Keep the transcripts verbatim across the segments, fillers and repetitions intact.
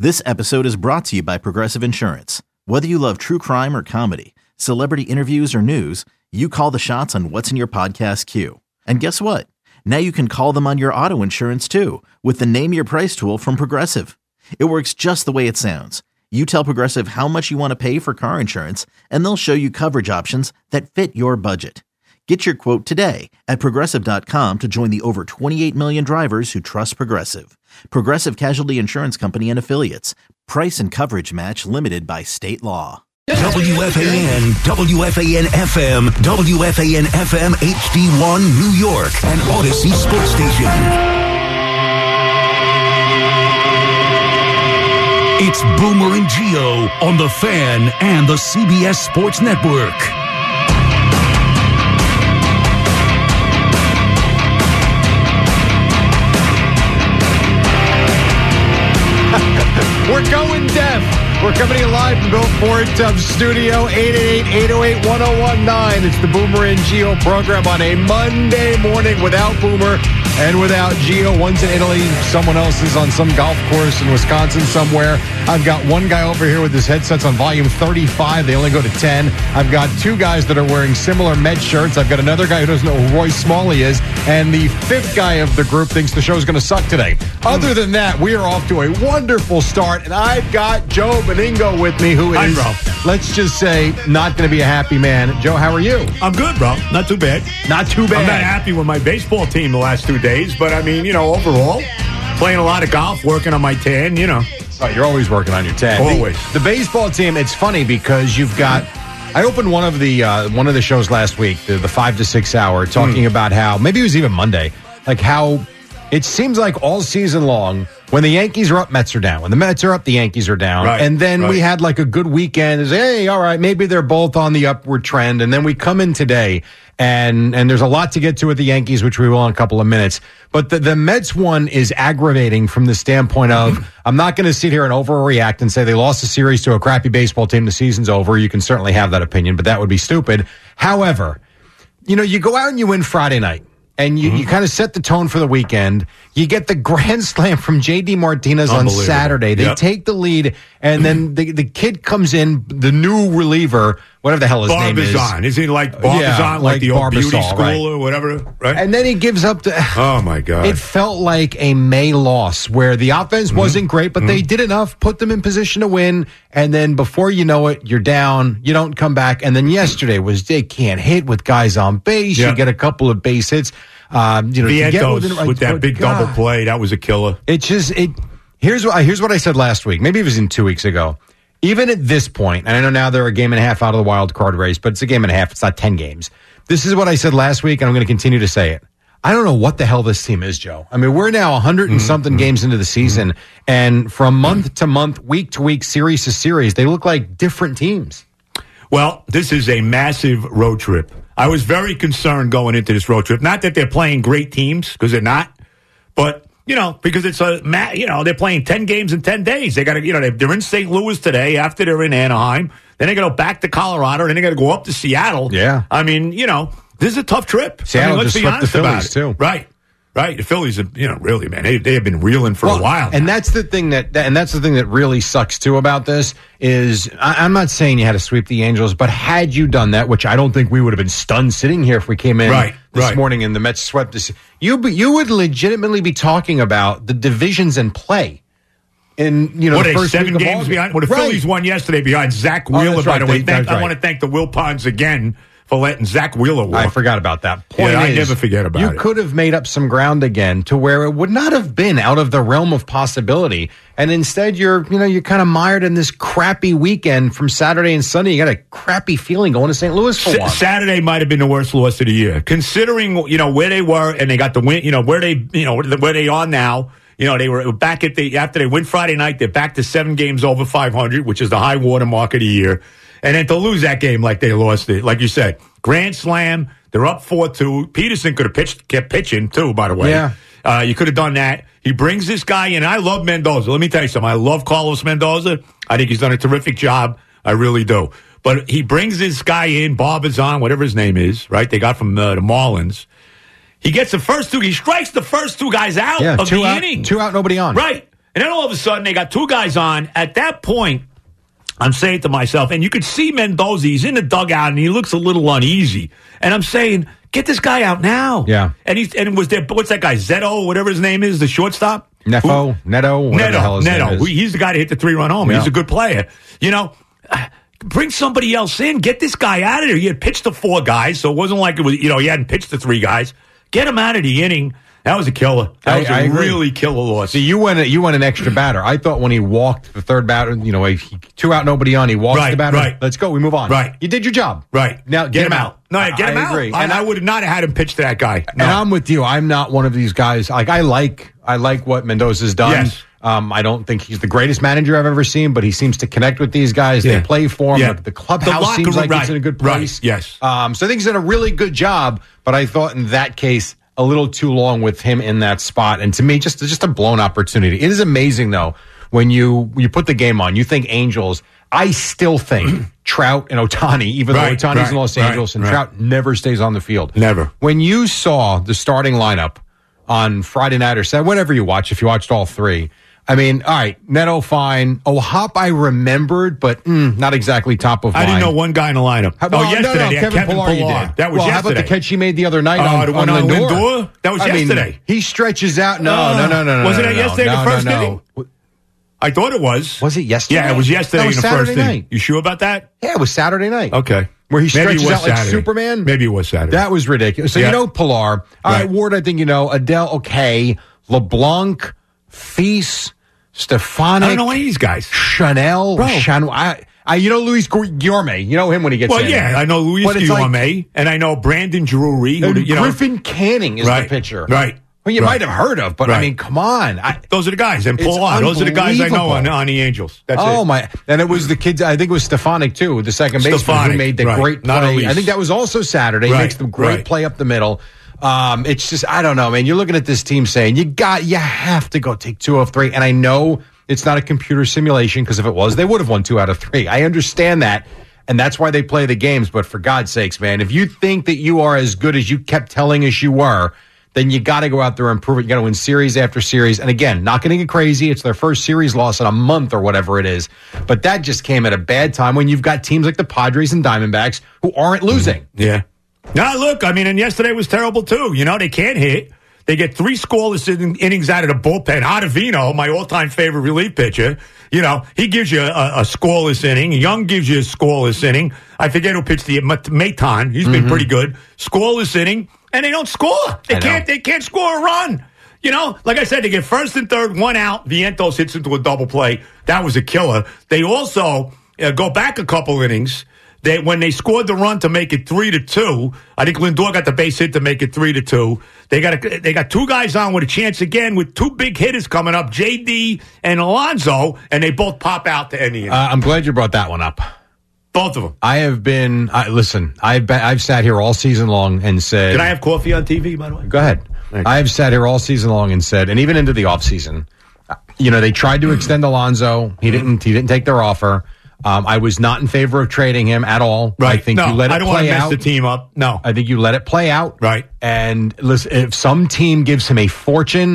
This episode is brought to you by Progressive Insurance. Whether you love true crime or comedy, celebrity interviews or news, you call the shots on what's in your podcast queue. And guess what? Now you can call them on your auto insurance too with the Name Your Price tool from Progressive. It works just the way it sounds. You tell Progressive how much you want to pay for car insurance, and they'll show you coverage options that fit your budget. Get your quote today at Progressive dot com to join the over twenty-eight million drivers who trust Progressive. Progressive Casualty Insurance Company and Affiliates. Price and coverage match limited by state law. W F A N, W F A N F M, W F A N F M H D one New York, and Odyssey Sports Station. It's Boomer and Gio on The Fan and the C B S Sports Network. We're going deaf. We're coming to you live from Bill Ford Tubbs Studio, eight eight eight, eight oh eight, one oh one nine. It's the Boomer and Gio program on a Monday morning without Boomer and without Gio. One's in Italy, someone else is on some golf course in Wisconsin somewhere. I've got one guy over here with his headsets on volume thirty-five. They only go to ten. I've got two guys that are wearing similar Met shirts. I've got another guy who doesn't know who Roy Smalley is. And the fifth guy of the group thinks the show's going to suck today. Other than that, we are off to a wonderful start. And I've got Joe Beningo with me, who is, Hi, let's just say, not going to be a happy man. Joe, how are you? I'm good, bro. Not too bad. Not too bad. I'm not happy with my baseball team the last two days, but I mean, you know, overall, playing a lot of golf, working on my tan, you know. Oh, you're always working on your tan. Always. The, the baseball team, it's funny because you've got... I opened one of the uh, one of the shows last week, the, the five to six hour, talking mm. about how, maybe it was even Monday, like how it seems like all season long, when the Yankees are up, Mets are down. When the Mets are up, the Yankees are down. Right, and then right. we had like a good weekend. It's, hey, all right, maybe they're both on the upward trend. And then we come in today, and and there's a lot to get to with the Yankees, which we will in a couple of minutes. But the, the Mets one is aggravating from the standpoint of, I'm not going to sit here and overreact and say they lost a series to a crappy baseball team, the season's over. You can certainly have that opinion, but that would be stupid. However, you know, you go out and you win Friday night. And you, mm-hmm. you kind of set the tone for the weekend. You get the grand slam from J D Martinez on Saturday. They yep. take the lead, and then the, the kid comes in, the new reliever, whatever the hell his Barbizon. name is. Is he like Barbizon, yeah, like, like the old Barbasol, beauty school right. or whatever? Right. And then he gives up to... Oh, my God. It felt like a May loss where the offense mm-hmm. wasn't great, but mm-hmm. they did enough, put them in position to win, and then before you know it, you're down, you don't come back. And then yesterday was they can't hit with guys on base. Yep. You get a couple of base hits. Um, you know, Vientos within, like, with that big God. double play, that was a killer. It just it. Here's what here's what I said last week. Maybe it was in two weeks ago. Even at this point, and I know now they're a game and a half out of the wild card race, but it's a game and a half. It's not ten games. This is what I said last week, and I'm going to continue to say it. I don't know what the hell this team is, Joe. I mean, we're now one hundred and mm-hmm. something games into the season, mm-hmm. and from month to month, week to week, series to series, they look like different teams. Well, this is a massive road trip. I was very concerned going into this road trip. Not that they're playing great teams, because they're not, but, you know, because it's a, you know, they're playing ten games in ten days. They got to, you know, they're in Saint Louis today after they're in Anaheim. Then they got to go back to Colorado, and then they got to go up to Seattle. Yeah. I mean, you know, this is a tough trip. Seattle I mean, let's just be swept honest the Phillies, about it. too. Right. Right, the Phillies, have, you know, really, man, they they have been reeling for well, a while. And now. that's the thing that, and that's the thing that really sucks too about this is I, I'm not saying you had to sweep the Angels, but had you done that, which I don't think we would have been stunned sitting here if we came in right, this right. morning and the Mets swept this, you be, you would legitimately be talking about the divisions in play. In you know, what the are first seven week of games August. behind? Well, the right. Phillies won yesterday behind Zach Wheeler. Oh, by right. the way, They, thank, right. I want to thank the Wilpons again for letting Zach Wheeler walk. I forgot about that. Point yeah, is, I never forget about you it. You could have made up some ground again to where it would not have been out of the realm of possibility. And instead, you're, you know, you're kind of mired in this crappy weekend from Saturday and Sunday. You got a crappy feeling going to Saint Louis for S- one. Saturday might have been the worst loss of the year, considering, you know, where they were and they got the win, you know, where they, you know, where they are now. You know, they were back at the, after they win Friday night, they're back to seven games over five hundred, which is the high water mark of the year. And then to lose that game like they lost it, like you said, grand slam, they're up four two. Peterson could have pitched, kept pitching too, by the way. Yeah. Uh, you could have done that. He brings this guy in. I love Mendoza. Let me tell you something. I love Carlos Mendoza. I think he's done a terrific job. I really do. But he brings this guy in, Barbizon, whatever his name is, right? They got from uh, the Marlins. He gets the first two. He strikes the first two guys out yeah, of two the out, inning. Two out, nobody on. Right. And then all of a sudden, they got two guys on. At that point, I'm saying to myself, and you could see Mendoza, he's in the dugout, and he looks a little uneasy. And I'm saying, get this guy out now. Yeah. And he's and was there, what's that guy, Zetto, whatever his name is, the shortstop? Neffo, Who? Neto, whatever the hell Neto, his Neto. name is. He's the guy to hit the three-run home. Yeah. He's a good player. You know, bring somebody else in. Get this guy out of there. He had pitched to four guys, so it wasn't like it was, you know, he hadn't pitched to three guys. Get him out of the inning. That was a killer. That I, was a I agree. really killer loss. So you went you went an extra batter. I thought when he walked the third batter, you know, he, two out, nobody on. He walks Right, the batter. right. Let's go. We move on. Right. You did your job. Right. Now get, him out. No, get him I out. Agree. And, and I, I would not have had him pitch to that guy. No. And I'm with you. I'm not one of these guys. Like I like I like what Mendoza's done. Yes. Um, I don't think he's the greatest manager I've ever seen, but he seems to connect with these guys. Yeah. They play for him. Yeah. The, the clubhouse The locker seems room, like right, it's in a good right, place. yes. Um, so I think he's done a really good job. But I thought in that case, a little too long with him in that spot. And to me, just just a blown opportunity. It is amazing though when you you put the game on. You think Angels. I still think Trout and Ohtani, even Right, though Ohtani's right, in Los right, Angeles and right. Trout never stays on the field. Never. When you saw the starting lineup on Friday night or Saturday, whatever you watch, if you watched all three, I mean, all right, Neto fine. O'Hop I remembered, but mm, not exactly top of I mind. didn't know one guy in the lineup. How, oh, well, yesterday. No, no, they had Kevin, Kevin Pillar, you Pillar. did. That was well, yesterday. How about the catch he made the other night Oh, on, the one on on Lindor? Lindor? That was I yesterday. Mean, he stretches out. No, Uh, no, no, no, no. wasn't no, it no, yesterday, no, the first no, inning? no. I thought it was. Was it yesterday? Yeah, it was yesterday That was in the Saturday first night. inning. You sure about that? Yeah, it was Saturday night. Okay. Where he Maybe it stretches was out like Saturday. Superman? Maybe it was Saturday. That was ridiculous. So Yeah. you know Pilar. All right. Right. Ward, I think you know. Adele, okay. LeBlanc, Feast, Stefanik. I don't know any of these guys. Chanel. Bro. Chanel. I, I, you know Luis Guillorme. You know him when he gets Well, in. yeah, I know Luis But it's like- Guillorme, and I know Brandon Drury. Who, And you know, Griffin Canning is Right, the pitcher. right, Well, you right. might have heard of, but I Right. mean, come on. I, those are the guys. And It's Pilar. Those are the guys I know on, unbelievable. on the Angels. That's oh it. my! And it was the kids. I think it was Stefanik too, the second baseman who Stefanik, made the right. great Not play. Luis. I think that was also Saturday. He Right, makes the great right. play up the middle. Um, it's just I don't know, man. You're looking at this team saying you got, you have to go take two of three, and I know it's not a computer simulation because if it was, they would have won two out of three. I understand that. And that's why they play the games. But for God's sakes, man, if you think that you are as good as you kept telling us you were, then you got to go out there and prove it. You got to win series after series. And again, not going to get crazy. It's their first series loss in a month or whatever it is. But that just came at a bad time when you've got teams like the Padres and Diamondbacks who aren't losing. Yeah. Now, look, I mean, and yesterday was terrible, too. You know, they can't hit. They get three scoreless in, innings out of the bullpen. Ottavino, my all-time favorite relief pitcher, you know, he gives you a, a scoreless inning. Young gives you a scoreless inning. I forget who pitched the Maton. He's been Mm-hmm. pretty good. Scoreless inning, and they don't score. They I know. can't. They can't score a run. You know, like I said, they get first and third, one out. Vientos hits into a double play. That was a killer. They also uh, go back a couple innings. They, when they scored the run to make it three to two, I think Lindor got the base hit to make it three to two. They got a, they got two guys on with a chance again with two big hitters coming up, J D and Alonso, and they both pop out to end the inning. Uh, I'm glad you brought that one up. both of them. I have been, I, listen, I've been, I've sat here all season long and said. Can I have coffee on T V, by the way? Go ahead. Thank you. I've sat here all season long and said, and even into the offseason, you know, they tried to extend Alonso. He didn't, he didn't take their offer. Um, I was not in favor of trading him at all. Right. I think no, you let it I don't want play to mess out. the team up. No. I think you let it play out. Right. And listen, if some team gives him a fortune,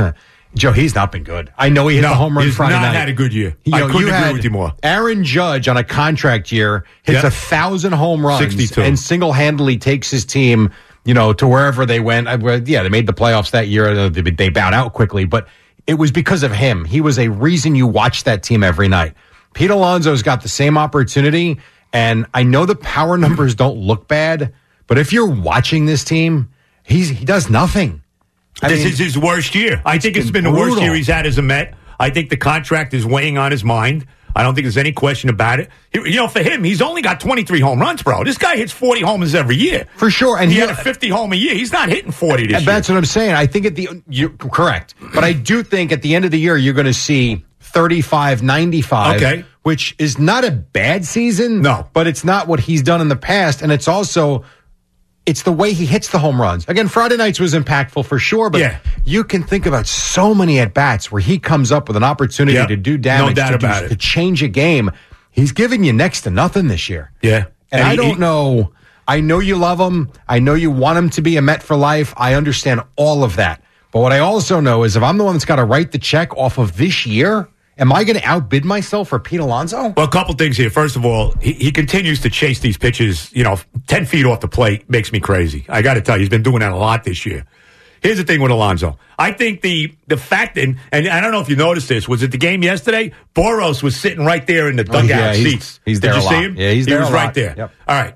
Joe, he's not been good. I know he hit No, the home run he's Friday not night. had a good year. You I know, couldn't you agree had with you more. Aaron Judge on a contract year hits Yep. a thousand home runs sixty-two and single-handedly takes his team, you know, to wherever they went. Uh, well, Yeah, they made the playoffs that year. Uh, They they bowed out quickly, but it was because of him. He was a reason you watched that team every night. Pete Alonso's got the same opportunity, and I know the power numbers don't look bad, but if you're watching this team, he's he does nothing. I This mean, is his worst year. I think it's been been the worst brutal. year he's had as a Met. I think the contract is weighing on his mind. I don't think there's any question about it. He, you know, for him, he's only got twenty-three home runs, bro. This guy hits forty homers every year. for sure, and He he, had a fifty home a year. He's not hitting forty this And year. that's what I'm saying. I think at the you're correct, but I do think at the end of the year you're going to see thirty-five ninety-five, Okay. which is not a bad season. No. but it's not what he's done in the past, and it's also it's the way he hits the home runs. Again, Friday nights was impactful for sure, but Yeah. you can think about so many at bats where he comes up with an opportunity Yep. to do No damage, doubt to, do- about it. to change a game. He's giving you next to nothing this year. Yeah. And, And I he- don't he- know. I know you love him. I know you want him to be a Met for life. I understand all of that. But what I also know is if I'm the one that's got to write the check off of this year, am I going to outbid myself for Pete Alonso? Well, a couple things here. First of all, he, he continues to chase these pitches, you know, ten feet off the plate. Makes me crazy. I got to tell you, he's been doing that a lot this year. Here's the thing with Alonso. I think the the fact, and, and I don't know if you noticed this, was it the game yesterday? Boros was sitting right there in the dugout oh, yeah, he's, seats. He's Did there you a see lot. him? Yeah, he's he there was a right lot. there. Yep. All right.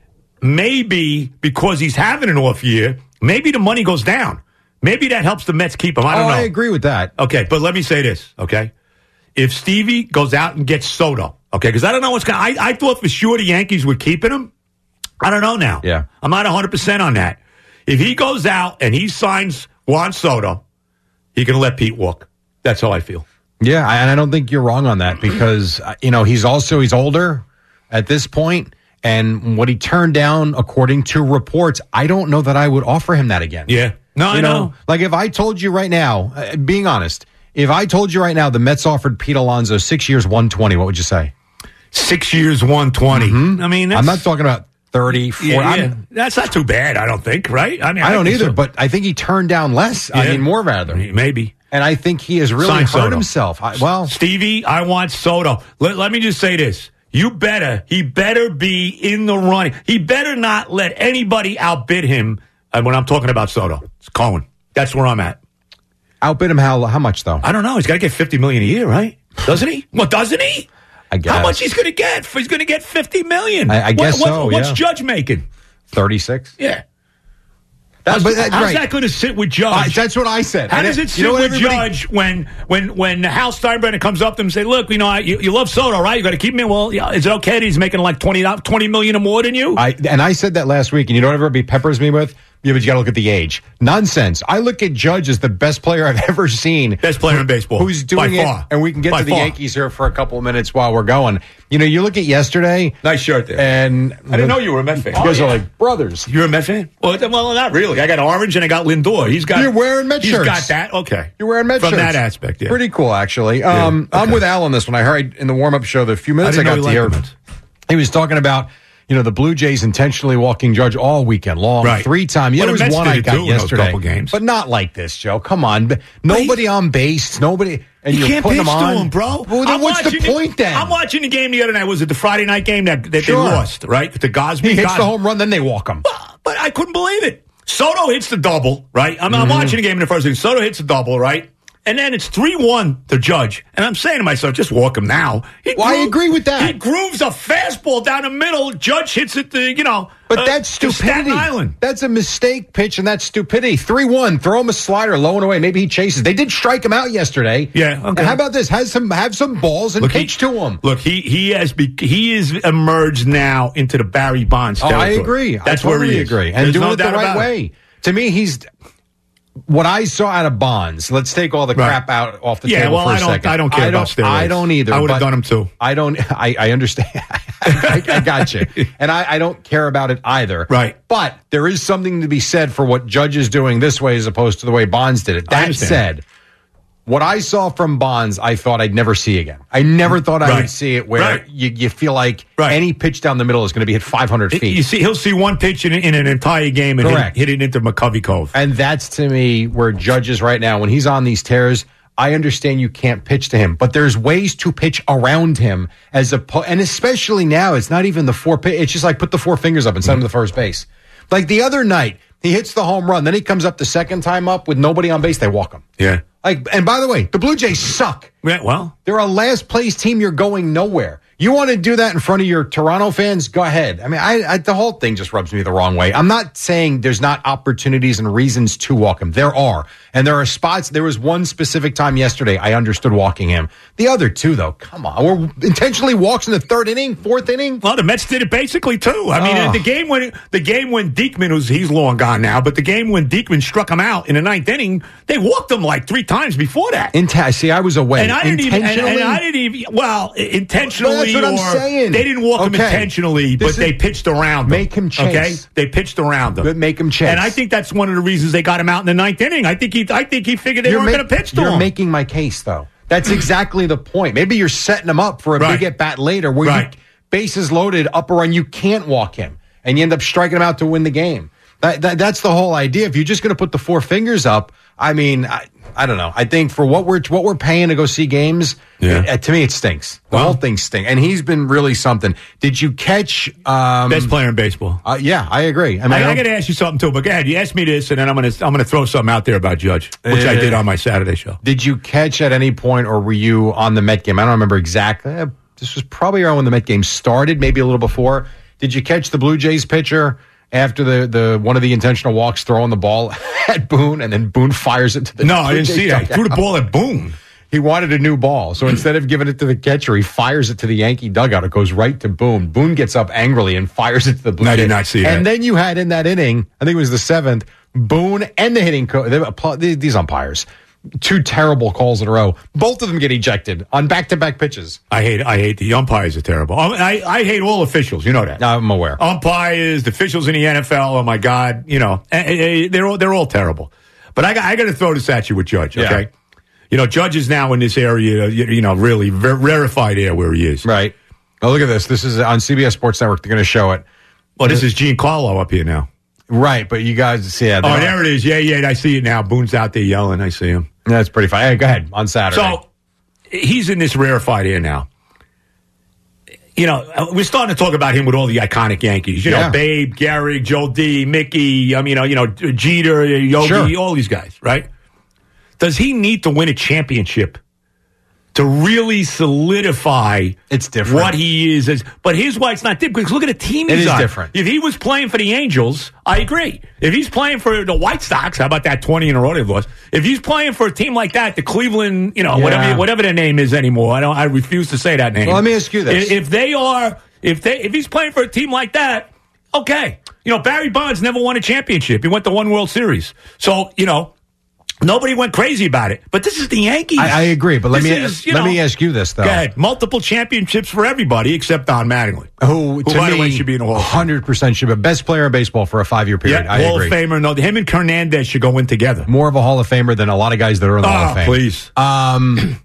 Maybe because he's having an off year, maybe the money goes down. Maybe that helps the Mets keep him. I don't oh, know. I agree with that. Okay, but let me say this, okay? If Stevie goes out and gets Soto, okay, because I don't know what's going to I I thought for sure the Yankees were keeping him. I don't know now. Yeah. I'm not one hundred percent on that. If he goes out and he signs Juan Soto, he can let Pete walk. That's how I feel. Yeah, and I don't think you're wrong on that because, uh, you know, he's also, he's older at this point, and what he turned down, according to reports, I don't know that I would offer him that again. Yeah. No, you I know, know. Like if I told you right now, uh, being honest, if I told you right now the Mets offered Pete Alonso six years, one twenty, what would you say? Six years, one twenty. Mm-hmm. I mean, that's, I'm not talking about thirty, forty. yeah, yeah. I'm- That's not too bad, I don't think, right? I mean, I don't think either, so. but I think he turned down less. I Yeah. mean, more rather. Maybe. And I think he has really Sign hurt Soto. himself. I, well, Stevie, I want Soto. Let, let me just say this. You better, he better be in the running. He better not let anybody outbid him uh, when I'm talking about Soto. It's Cohen. That's where I'm at. outbid him how how much though? I don't know. He's got to get fifty million dollars a year, right? Doesn't he? Well, doesn't he? I guess. How much he's going to get? He's going to get fifty million dollars. I- I guess what, so, what, What's yeah. Judge making? thirty-six. Yeah. That- How's, but that- how's right. that going to sit with Judge? Uh, that's what I said. How And does it- it sit you know what with everybody- Judge when when when Hal Steinbrenner comes up to him and say, "Look, you know, I, you, you love Soto, right? You got to keep him in. Well, yeah, is it okay that he's making like twenty, twenty million or more than you?" I and I said that last week, and you know what everybody peppers me with? Yeah, but you got to look at the age. Nonsense. I look at Judge as the best player I've ever seen. Best player in baseball. Who's doing By it? far. And we can get By to the far. Yankees here for a couple of minutes while we're going. You know, you look at yesterday. Nice shirt there. And I didn't know you were a Met fan. You guys Oh, are yeah. like brothers. You're a Met fan? Well, th- well, not really. I got orange and I got Lindor. He's got. You're wearing Met he's shirts. got that. Okay. You're wearing Met From shirts. that aspect, yeah. Pretty cool, actually. Um, Yeah, I'm okay. with Al on this one. I heard in the warm-up show the few minutes I, I didn't got know to he hear. liked the Mets. He was talking about, you know, the Blue Jays intentionally walking Judge all weekend long, Right. three times. Yeah, Well, there the was Mets one did I it got too in those yesterday, couple games. but not like this, Joe. Come on, nobody on base, nobody, and You you're can't putting pitch them on, to him, bro. Well, then I'm what's the watching point then? I'm watching the game the other night. Was it the Friday night game that, that Sure. they lost, right? To Gosby. He hits Gosby. the home run, then they walk him. But I couldn't believe it. Soto hits the double, right? I'm, I'm watching the game in the first inning. Soto hits the double, right? And then it's three one to Judge. And I'm saying to myself, just walk him now. He Well, I agree with that. He grooves a fastball down the middle. Judge hits it to, you know. But uh, that's to stupidity. Staten Island. That's a mistake pitch, and that's stupidity. three one, throw him a slider low and away. Maybe he chases. They did strike him out yesterday. Yeah, okay. And how about this? Has some have some balls and Look, he- pitch to him. Look, he he has be, he is emerged now into the Barry Bonds Oh, territory. I agree. That's I totally where he is. agree. And There's doing no it the doubt right about it. way. To me, he's what I saw out of Bonds. Let's take all the Right. crap out off the Yeah, table well, for a I don't- second. I don't care about steroids. I don't either. I would've but done 'em too. I don't. I, I understand. I, I got you, and I, I don't care about it either. Right. But there is something to be said for what Judge is doing this way as opposed to the way Bonds did it. I That understand. said, what I saw from Bonds, I thought I'd never see again. I never thought I Right. would see it where Right. you, you feel like Right. any pitch down the middle is going to be hit five hundred feet. You see, he'll see one pitch in, in an entire game and hit, Correct. hit it into McCovey Cove. And that's to me where Judge is right now. When he's on these tears, I understand you can't pitch to him, but there's ways to pitch around him as a and especially now, it's not even the four. It's just like put the four fingers up and send him to first base. Like the other night, he hits the home run, then he comes up the second time up with nobody on base. They walk him. Yeah. Like, and by the way, the Blue Jays suck. Yeah, well, They're a last place team. You're going nowhere. You want to do that in front of your Toronto fans? Go ahead. I mean, I, I the whole thing just rubs me the wrong way. I'm not saying there's not opportunities and reasons to walk him. There are. And there are spots. There was one specific time yesterday I understood walking him. The other two, though, come on. We're intentionally walks in the third inning, fourth inning. well, the Mets did it basically too. I mean, Oh. the game when the game when Diekman was he's long gone now, but the game when Diekman struck him out in the ninth inning, they walked him like three times before that. Inta- See, I was away. And I didn't even. And, Intentionally. and I didn't even. Well, intentionally, Well, that's what I'm or saying. they didn't walk him Okay. intentionally, This but is- they pitched around him. Make him chase. Okay, they pitched around him. But make him chase. And I think that's one of the reasons they got him out in the ninth inning. I think he. I think he figured they weren't ma- going to pitch to You're him. making my case, though. That's exactly the point. Maybe you're setting him up for a Right. big at bat later where Right. you bases loaded, up a run, you can't walk him, and you end up striking him out to win the game. That, that that's the whole idea. If you're just going to put the four fingers up, I mean, I, I don't know. I think for what we're what we're paying to go see games, Yeah. it, to me it stinks. The Well, whole thing stinks. And he's been really something. Did you catch? Um, Best player in baseball. uh, yeah, I agree. I mean, I, I I got to ask you something too, but go ahead. You asked me this, and then I'm going to I'm going to throw something out there about Judge, which I Uh, did on my Saturday show. Did you catch at any point, or were you on the Met game? I don't remember exactly. Uh, This was probably around when the Met game started, maybe a little before. Did you catch the Blue Jays pitcher after the, the one of the intentional walks throwing the ball at Boone, and then Boone fires it to the No, Blue I didn't Jays see that. He dugout? threw the ball at Boone. He wanted a new ball, so instead of giving it to the catcher, he fires it to the Yankee dugout. It goes right to Boone. Boone gets up angrily and fires it to the Blue I Jays. did not see that. And then you had in that inning, I think it was the seventh, Boone and the hitting coach. These umpires, two terrible calls in a row. Both of them get ejected on back-to-back pitches. I hate I hate the umpires are terrible. I, I, I hate all officials. You know that. I'm aware. Umpires, the officials in the N F L. Oh my God, you know eh, eh, they're all they're all terrible. But I got I got to throw this at you with Judge. Okay, Yeah. you know Judge is now in this area. You, you know, really ver- rarefied air where he is. Right. Oh, look at this. This is on C B S Sports Network. They're going to show it. Well, this is Giancarlo up here now. Right, but you guys see it. Oh, there it is. Yeah, yeah, I see it now. Boone's out there yelling. I see him. That's pretty fun. Hey, go ahead on Saturday. So he's in this rarefied air now. You know, we're starting to talk about him with all the iconic Yankees. You Yeah. know, Babe, Gehrig, Joe D, Mickey. I mean, you know, you know, Jeter, Yogi, Sure. all these guys, right? Does he need to win a championship to really solidify It's different. what he is? As, but here's why it's not different. Because look at the team It he's is on. different. If he was playing for the Angels, I agree. If he's playing for the White Sox, how about that twenty in a row they've lost? If he's playing for a team like that, the Cleveland, you know, Yeah. whatever whatever their name is anymore, I don't. I refuse to say that name. Well, let me ask you this. If, if they are, if they, if he's playing for a team like that, okay. You know, Barry Bonds never won a championship. He went to one World Series. So, you know, nobody went crazy about it. But this is the Yankees. I, I agree, but let This me is, you let know, me ask you this though. Go ahead. Multiple championships for everybody except Don Mattingly. Who, Who, to by me, the way, should be in the Hall of Fame. one hundred percent should be best player in baseball for a five-year period. Yeah, I Hall agree. of Famer. No, him and Hernandez should go in together. More of a Hall of Famer than a lot of guys that are in the Hall Oh, of Fame. please. Um,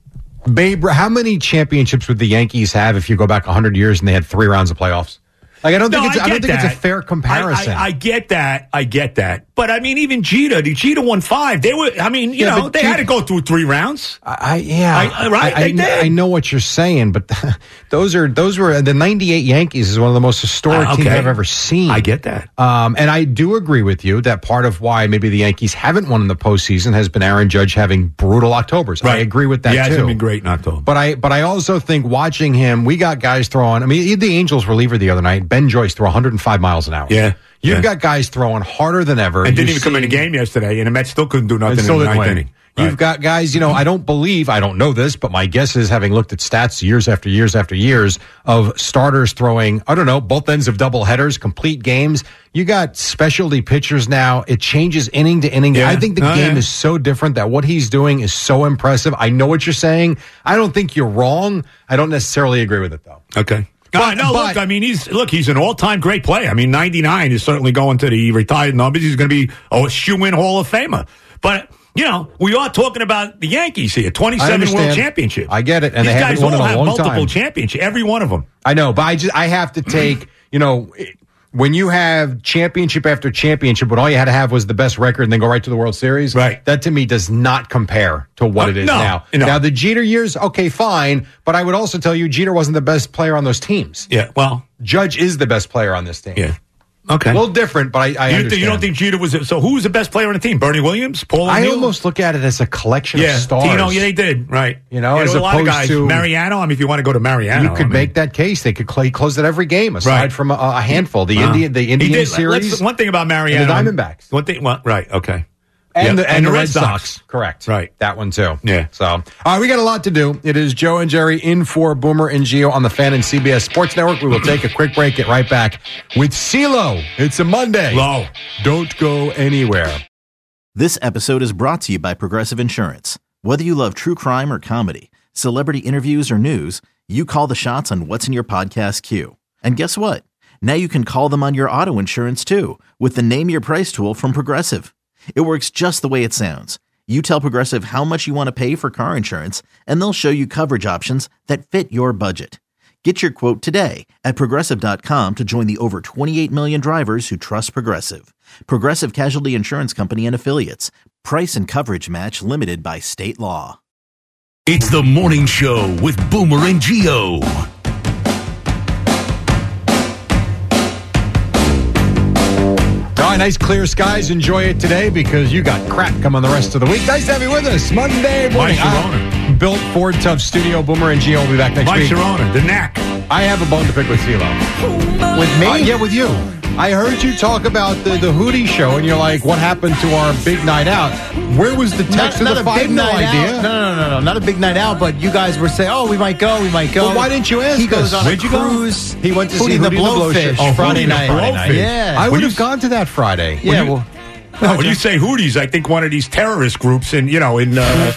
Babe, how many championships would the Yankees have if you go back one hundred years and they had three rounds of playoffs? Like, I don't think No, it's, I, I don't get think that. it's a fair comparison. I, I, I get that. I get that. But I mean, even Jeter, the Jeter won five. They were. I mean, you Yeah, know, but they Jeter- had to go through three rounds. I, I yeah, I- right, I, they I, did. I know what you're saying, but those are those were the ninety-eight Yankees is one of the most historic Uh, teams okay. I've ever seen. I get that. Um, and I do agree with you that part of why maybe the Yankees haven't won in the postseason has been Aaron Judge having brutal Octobers. I agree with that yeah, too. hasn't been great in October. But I, but I also think watching him, we got guys throwing. I mean, the Angels reliever the other night, Ben Joyce, threw one hundred five miles an hour. Yeah, you've yeah. got guys throwing harder than ever. and didn't You've even come in the seen- game yesterday, and the Mets still couldn't do nothing and in still the didn't ninth win. inning. You've Right. got guys, you know, I don't believe, I don't know this, but my guess is having looked at stats years after years after years of starters throwing, I don't know, both ends of double headers, complete games. You got specialty pitchers now. It changes inning to inning. Yeah. I think the Oh, game yeah. is so different that what he's doing is so impressive. I know what you're saying. I don't think you're wrong. I don't necessarily agree with it, though. Okay. But- no, no, but- look, I mean, he's look, he's an all-time great player. I mean, ninety-nine is certainly going to the retired numbers. He's going to be a shoe-in Hall of Famer. But, you know, we are talking about the Yankees here, I twenty-seven understand. World Championship. I get it, and These they guys haven't won all in a have long multiple time. championships, every one of them. I know, but I just I have to take, you know, when you have championship after championship, but all you had to have was the best record and then go right to the World Series, Right. that to me does not compare to what Uh, it is no, now. no. Now, the Jeter years, okay, fine, but I would also tell you Jeter wasn't the best player on those teams. Yeah, well, Judge is the best player on this team. yeah. Okay. A little different, but I, I you, understand. think, you don't think Jeter was so? Who was the best player on the team? Bernie Williams, Paul I O'Neill? almost look at it as a collection yeah, of stars. Tino, yeah, they did right. You know, yeah, as there were a lot of opposed guys. to- Mariano. I mean, if you want to go to Mariano, You could I mean, make that case. They could play, close at every game, aside Right. from a, a handful. The Wow. Indian, the He Indian did. series, Let's- one thing about Mariano, and the Diamondbacks. One thing, well, right? Okay. And, Yeah, the, and, the Red Sox. Correct. Right. That one, too. Yeah. So, all right, we got a lot to do. It is Joe and Jerry in for Boomer and Gio on the Fan and C B S Sports Network. We will take a quick break, get right back with CeeLo. It's a Monday. Low. Don't go anywhere. This episode is brought to you by Progressive Insurance. Whether you love true crime or comedy, celebrity interviews or news, you call the shots on what's in your podcast queue. And guess what? Now you can call them on your auto insurance too with the Name Your Price tool from Progressive. It works just the way it sounds. You tell Progressive how much you want to pay for car insurance, and they'll show you coverage options that fit your budget. Get your quote today at Progressive dot com to join the over twenty-eight million drivers who trust Progressive. Progressive Casualty Insurance Company and Affiliates. Price and coverage match limited by state law. It's the morning show with Boomer and Gio. All right, nice clear skies. Enjoy it today because you got crap coming the rest of the week. Nice to have you with us. Monday morning. Mike Sharona. Built Ford Tough Studio. Boomer and Gio will be back next Mike week. Sharona, the knack. I have a bone to pick with CeeLo. With me? Uh, yeah, with you. I heard you talk about the, the Hootie show, and you're like, what happened to our big night out? Where was the text not, of the not a big five no night idea? out. No, no, no, no, not a big night out. But you guys were saying, "Oh, we might go, we might go." Well, why didn't you ask He goes us? on Where'd a you go? cruise. He went to Hootie see and the Hootie and the Blowfish. Blowfish. Oh, Friday Hootie and the night. Blowfish. Yeah. I When would you- have gone to that Friday. yeah. you- Well, No, when you say Hooties, I think one of these terrorist groups in, you know, in... Uh...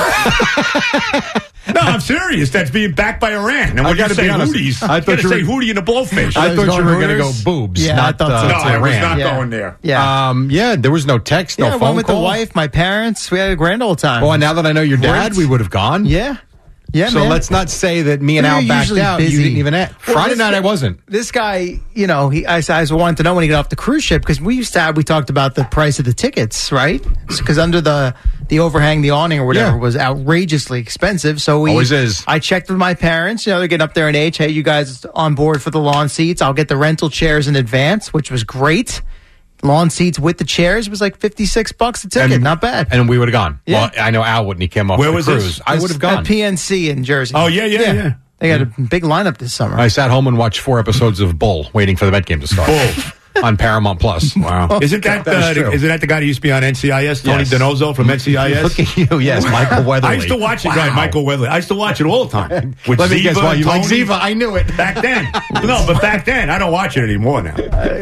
No, I'm serious. That's being backed by Iran. And I when you gotta say be honest, Hooties, I I thought thought you you say were- Hootie and the Blowfish. I was thought you going were going to go Hooters. boobs, Yeah, I not, thought so, uh, no, I was Iran. not Yeah. going there. yeah. Um, yeah, there was no text, no yeah, I phone went with call. the wife, my parents. We had a grand old time. Oh, and now that I know your dad, Great. we would have gone. yeah, yeah. So man. let's not say that me and We Al were backed usually out. You busy. didn't even ask. Well, Friday this night guy- I wasn't. This guy, you know, he I, I wanted to know when he got off the cruise ship because we used to have, we talked about the price of the tickets, right? Because under the the overhang, the awning or whatever Yeah. was outrageously expensive. So we Always is. I checked with my parents. You know, they're getting up there in age. Hey, you guys on board for the lawn seats? I'll get the rental chairs in advance, which was great. Lawn seats with the chairs was like fifty-six bucks a ticket. Not bad. And we would have gone. Yeah. Well, I know Al wouldn't. He came off Where the was cruise. this? I would have gone. At P N C in Jersey. Oh, yeah, yeah, yeah. They got a big lineup this summer. I sat home and watched four episodes of Bull, waiting for the Met game to start. Bull. On Paramount Plus. Wow. Isn't that, That is uh, true. isn't that the guy who used to be on N C I S? Tony Yes. DiNozzo from N C I S? Look at you. Yes, Michael Weatherly. I used to watch it, Wow. right? Michael Weatherly. I used to watch it all the time. With Let me guess Ziva, why you like Tony. Ziva. I knew it. Back then. No, but back then. I don't watch it anymore now.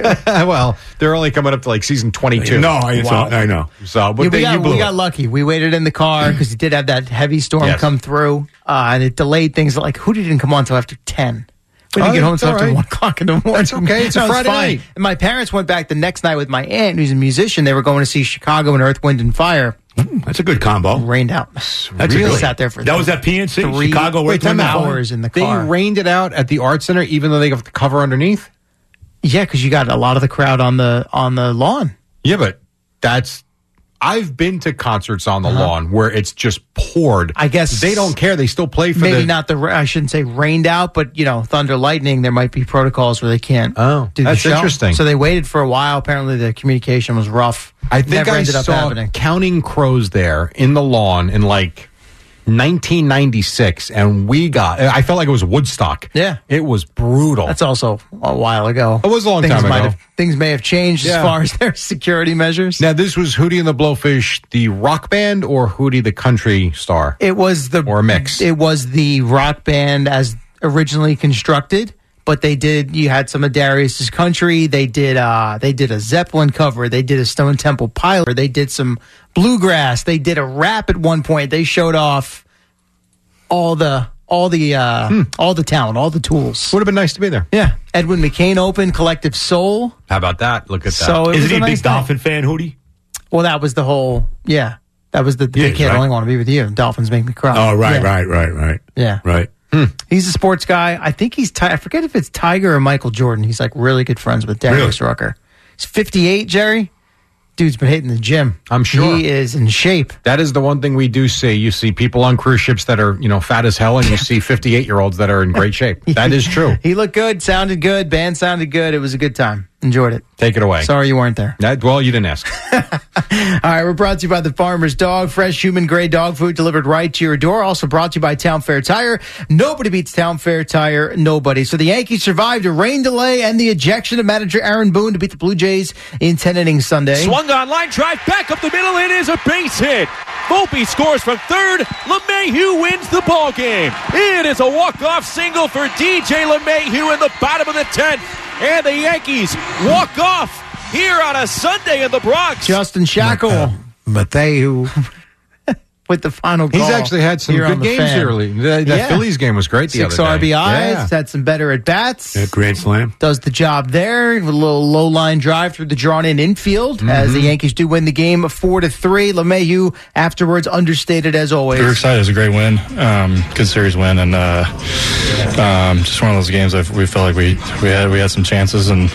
Well, they're only coming up to like season twenty-two. No, I, it's all- I know. So, but Yeah, they, we, got, you blew we it. got lucky. We waited in the car because he did have that heavy storm Yes. come through, uh, and it delayed things. Like Hootie didn't come on until after ten. We didn't Oh, get home it's until all after right. one o'clock in the morning. That's okay. It's a No, Friday fine. night. And my parents went back the next night with my aunt, who's a musician. They were going to see Chicago and Earth, Wind, and Fire. That's a good combo. Rained out. That's really a good. sat there for That was at P N C, three- Chicago. wait, Earth, time Wind, and out. Fire? Hours in the They car. rained it out at the Art Center, even though they got the cover underneath. Yeah, because you got a lot of the crowd on the on the lawn. Yeah, but that's. I've been to concerts on the lawn where it's just poured. I guess they don't care. They still play for Maybe the. not the ra- I shouldn't say rained out, but you know, thunder, lightning. There might be protocols where they can't. Oh, do that's the show. interesting. So they waited for a while. Apparently, the communication was rough. I think Never I ended up saw happening. Counting Crows there in the lawn in like nineteen ninety-six, and we got. I felt like it was Woodstock. Yeah. it was brutal. That's also a while ago. It was a long things time might ago. Have, things may have changed Yeah. as far as their security measures. Now, this was Hootie and the Blowfish, the rock band, or Hootie the country star? It was the Or a mix. It was the rock band as originally constructed, but they did. You had some of Darius's country. They did. uh They did a Zeppelin cover. They did a Stone Temple Pilots. They did some bluegrass. They did a rap at one point. They showed off all the all the uh Hmm. all the talent, all the tools. Would have been nice to be there. Yeah, Edwin McCain opened Collective Soul. How about that? Look at that. So it Isn't was he a a big nice night. Dolphin fan, Hootie? Well, that was the whole. Yeah, that was the, the He big is, hit. right? I only want to be with you. Dolphins make me cry. Oh, right, Yeah. right, right, right. Yeah. Right. He's a sports guy. I think he's. Ti- I forget if it's Tiger or Michael Jordan. He's like really good friends with Darius Really? Rucker. He's fifty-eight, Jerry. Dude's been hitting the gym. I'm sure. He is in shape. That is the one thing we do see. You see people on cruise ships that are, you know, fat as hell, and you see fifty-eight-year-olds that are in great shape. That is true. He looked good, sounded good, band sounded good. It was a good time. Enjoyed it. Take it away. Sorry you weren't there. That, well, you didn't ask. All right, we're brought to you by the Farmer's Dog. Fresh human-grade dog food delivered right to your door. Also brought to you by Town Fair Tire. Nobody beats Town Fair Tire. Nobody. So the Yankees survived a rain delay and the ejection of manager Aaron Boone to beat the Blue Jays in ten innings Sunday. Swung on line drive back up the middle. It is a base hit. Volpe scores from third. LeMahieu wins the ball game. It is a walk-off single for D J LeMahieu in the bottom of the tenth. And the Yankees walk off here on a Sunday in the Bronx. Justin Shackle. But they who. With the final call. He's actually had some here on good the games Fan. early. That, that Yeah. Phillies game was great the Six other day. R B Is, Yeah. had some better at bats. Yeah, Grand Slam. Does the job there. With a little low line drive through the drawn in infield as Mm-hmm. the Yankees do win the game four to three. LeMahieu afterwards understated as always. We were excited. It was a great win. Um, good series win. And uh, um, just one of those games that we felt like we we had we had some chances and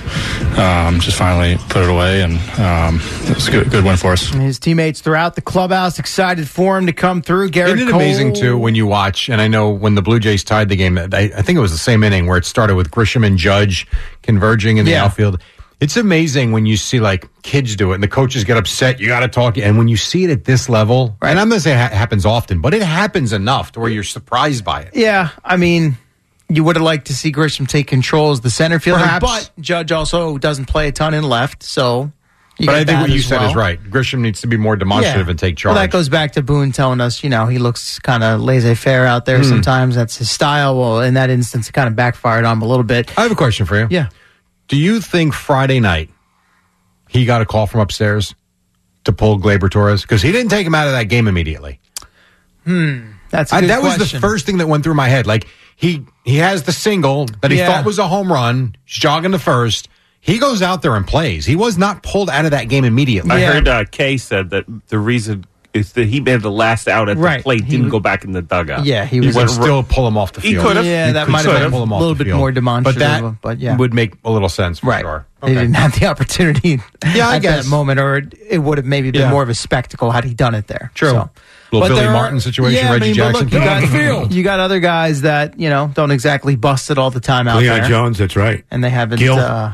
um, just finally put it away, and um, it was a good, good win for us. And his teammates throughout the clubhouse excited for him to come through. Garrett Isn't it Cole. amazing, too, when you watch, and I know when the Blue Jays tied the game, I, I think it was the same inning where it started with Grisham and Judge converging in the Yeah. outfield. It's amazing when you see, like, kids do it, and the coaches get upset, you got to talk, and when you see it at this level, Right. and I'm going to say it ha- happens often, but it happens enough to where you're surprised by it. Yeah, I mean, you would have liked to see Grisham take control as the center fielder, Perhaps. but Judge also doesn't play a ton in left, so you But get I think that what you as said well. is right. Grisham needs to be more demonstrative Yeah. and take charge. Well, that goes back to Boone telling us, you know, he looks kind of laissez-faire out there Hmm. sometimes. That's his style. Well, in that instance, it kind of backfired on him a little bit. I have a question for you. Yeah. Do you think Friday night he got a call from upstairs to pull Gleyber Torres? Because he didn't take him out of that game immediately. That's a I, good that was the question. first thing that went through my head. Like, he he has the single that he Yeah. thought was a home run. He's jogging the first. He goes out there and plays. He was not pulled out of that game immediately. I Yeah. heard uh, Kay said that the reason is that he made the last out at Right. the plate, He didn't w- go back in the dugout. Yeah, he He was. would still pull him off the He field. could've. Yeah, You that could might have still been pull him a off little the bit field. more demonstrative, But that but yeah. would make a little sense for Right. sure. He didn't have the opportunity Yeah, I at guess. that moment, or it, it would have maybe been Yeah. more of a spectacle had he done it there. True. So. Little But Billy there are- Martin situation, yeah, I Reggie mean, but Jackson. look, you, Get on the got, field. you got other guys that, you know, don't exactly bust it all the time out Leon there. Jones, that's right. And they haven't Gil. uh,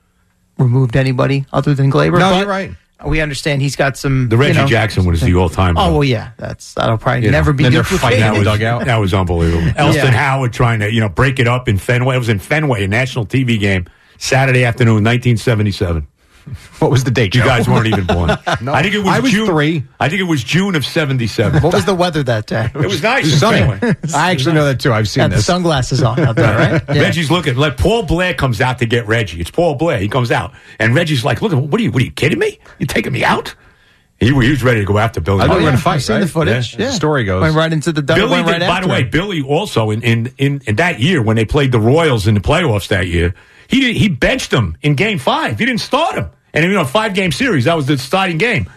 removed anybody other than Gleyber. No, but you're right. We understand he's got some. The Reggie you know, Jackson one is the all-time. Oh, though. well, yeah. That's That'll probably You know, never be then they're duplicated. fighting That in was, the dugout. that was unbelievable. Elston Yeah. Howard trying to, you know, break it up in Fenway. It was in Fenway, a national T V game, Saturday afternoon, nineteen seventy-seven. What was the date, You Joe? guys weren't even born. No. I think it was, I was June. three. I think it was June of seventy-seven. What was the weather that day? It was nice. It was in sunny. Fenway. I actually know that, too. I've seen Had the this. sunglasses on out there, right? Yeah. Reggie's looking. Like Paul Blair comes out to get Reggie. It's Paul Blair. He comes out, and Reggie's like, "Look, what are you? What are you kidding me? You taking me out?" He, he was ready to go after Billy. I thought Martin. we were going to fight, I've seen right? the footage. Yeah. Yeah. The story goes. Went right into the dugout. Billy went did, right by after the way, him. Billy also in, in, in, in that year when they played the Royals in the playoffs that year, he did, he benched him in Game Five. He didn't start him, and you know, five game series that was the starting game.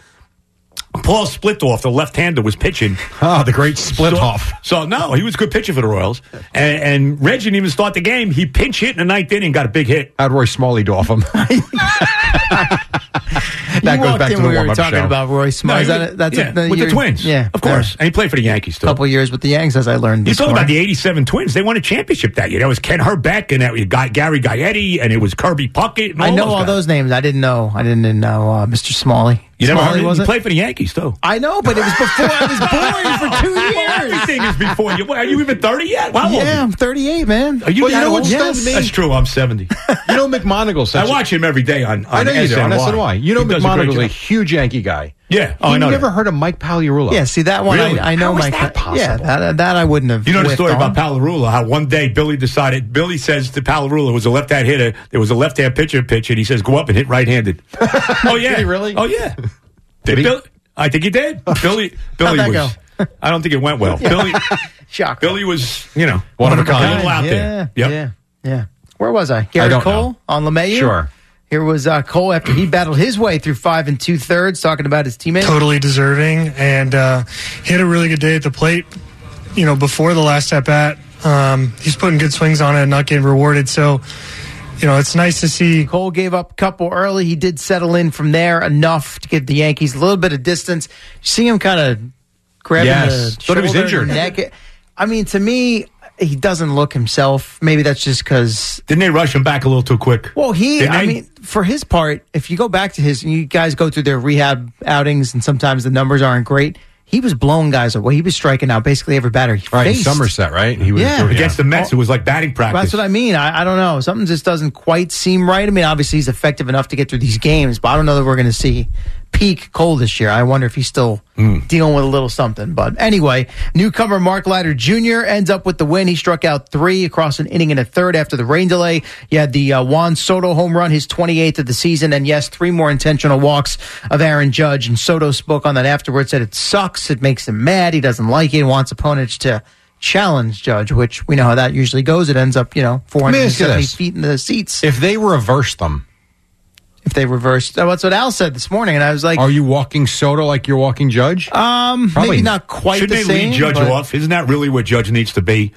Paul Splitoff, the left-hander, was pitching. Oh, the great split so, off. So no, he was a good pitcher for the Royals, and, and Reggie didn't even start the game. He pinch hit in the ninth inning, got a big hit. How'd Roy Smalley do off him? That You goes walked back to in the when we were warm-up talking show. about Roy Smalley. No, Is he that was- it? That's yeah, it, the with year- the Twins. Yeah, of course, and he played for the Yankees too. A couple years with the Yanks, as I learned. You This talking about morning. the eighty-seven Twins? They won a championship that year. That was Ken Herbeck, and that was Guy, Gary Gaetti, and it was Kirby Puckett. And all I know those all guys. those names. I didn't know. I didn't know uh, Mister Smalley. You never Smalley, heard of was him? it? He played for the Yankees too. I know, but it was before I was born for two years. Everything is before you. Are you even thirty yet? How old Yeah, are you? I'm thirty-eight, man. Are you Well, you that know what old? stunned Yes. me? That's true. I'm seventy. You know McMonagle. I Such a- watch him every day on, on I know you do on S N Y. S N Y. You know He does a great McMonagle's a job. huge Yankee guy. Yeah. Oh, you I know. never that. heard of Mike Pagliarulo? Yeah, see that one. Really? I, I know How is my. that possible? Yeah, that that I wouldn't have. You know the whiffed story on. about Palarula, how one day Billy decided, Billy says to Palarula, who was a left-hand hitter, there was a left-hand pitcher pitch, and he says, go up and hit right-handed. Oh, yeah. Did he really? Oh, yeah. Did he? Bill, I think he did. Billy Billy that was, I don't think it went well. Billy Shocker. Billy was, you know, One of a kind. a little out yeah, there. Yep. yeah, yeah. Where was I? Garrett don't Cole know. on LeMahieu? Sure. Here was uh, Cole after he battled his way through five and two thirds, talking about his teammates. Totally deserving, and uh, he had a really good day at the plate. You know, before the last at bat, um, he's putting good swings on it and not getting rewarded. So, you know, it's nice to see. Cole gave up a couple early. He did settle in from there enough to give the Yankees a little bit of distance. You see him kind of grabbing Yes. the Thought he was shoulder, injured. the neck. I mean, to me, he doesn't look himself. Maybe that's just because. Didn't they rush him back a little too quick? Well, he, Didn't I they? mean, for his part, if you go back to his, you guys go through their rehab outings, and sometimes the numbers aren't great. He was blowing guys away. He was striking out basically every batter he Right, in faced. Somerset, right? He was Yeah. doing- Against the Mets, it was like batting practice. That's what I mean. I, I don't know. Something just doesn't quite seem right. I mean, obviously he's effective enough to get through these games, but I don't know that we're going to see peak Cole this year. I wonder if he's still Mm. dealing with a little something. But anyway, newcomer Mark Leiter Junior ends up with the win. He struck out three across an inning and a third after the rain delay. You had the uh, Juan Soto home run, his twenty-eighth of the season, and yes, three more intentional walks of Aaron Judge. And Soto spoke on that afterwards, said it sucks, it makes him mad, he doesn't like it, wants opponents to challenge Judge, which we know how that usually goes. It ends up, you know, four Let me hundred ask you seventy this. feet in the seats. If they reverse them, If they reversed, oh, that's what Al said this morning, and I was like, are you walking Soto like you're walking Judge? um, Probably maybe not quite Shouldn't the they same. lead Judge but- off? Isn't that really where Judge needs to be?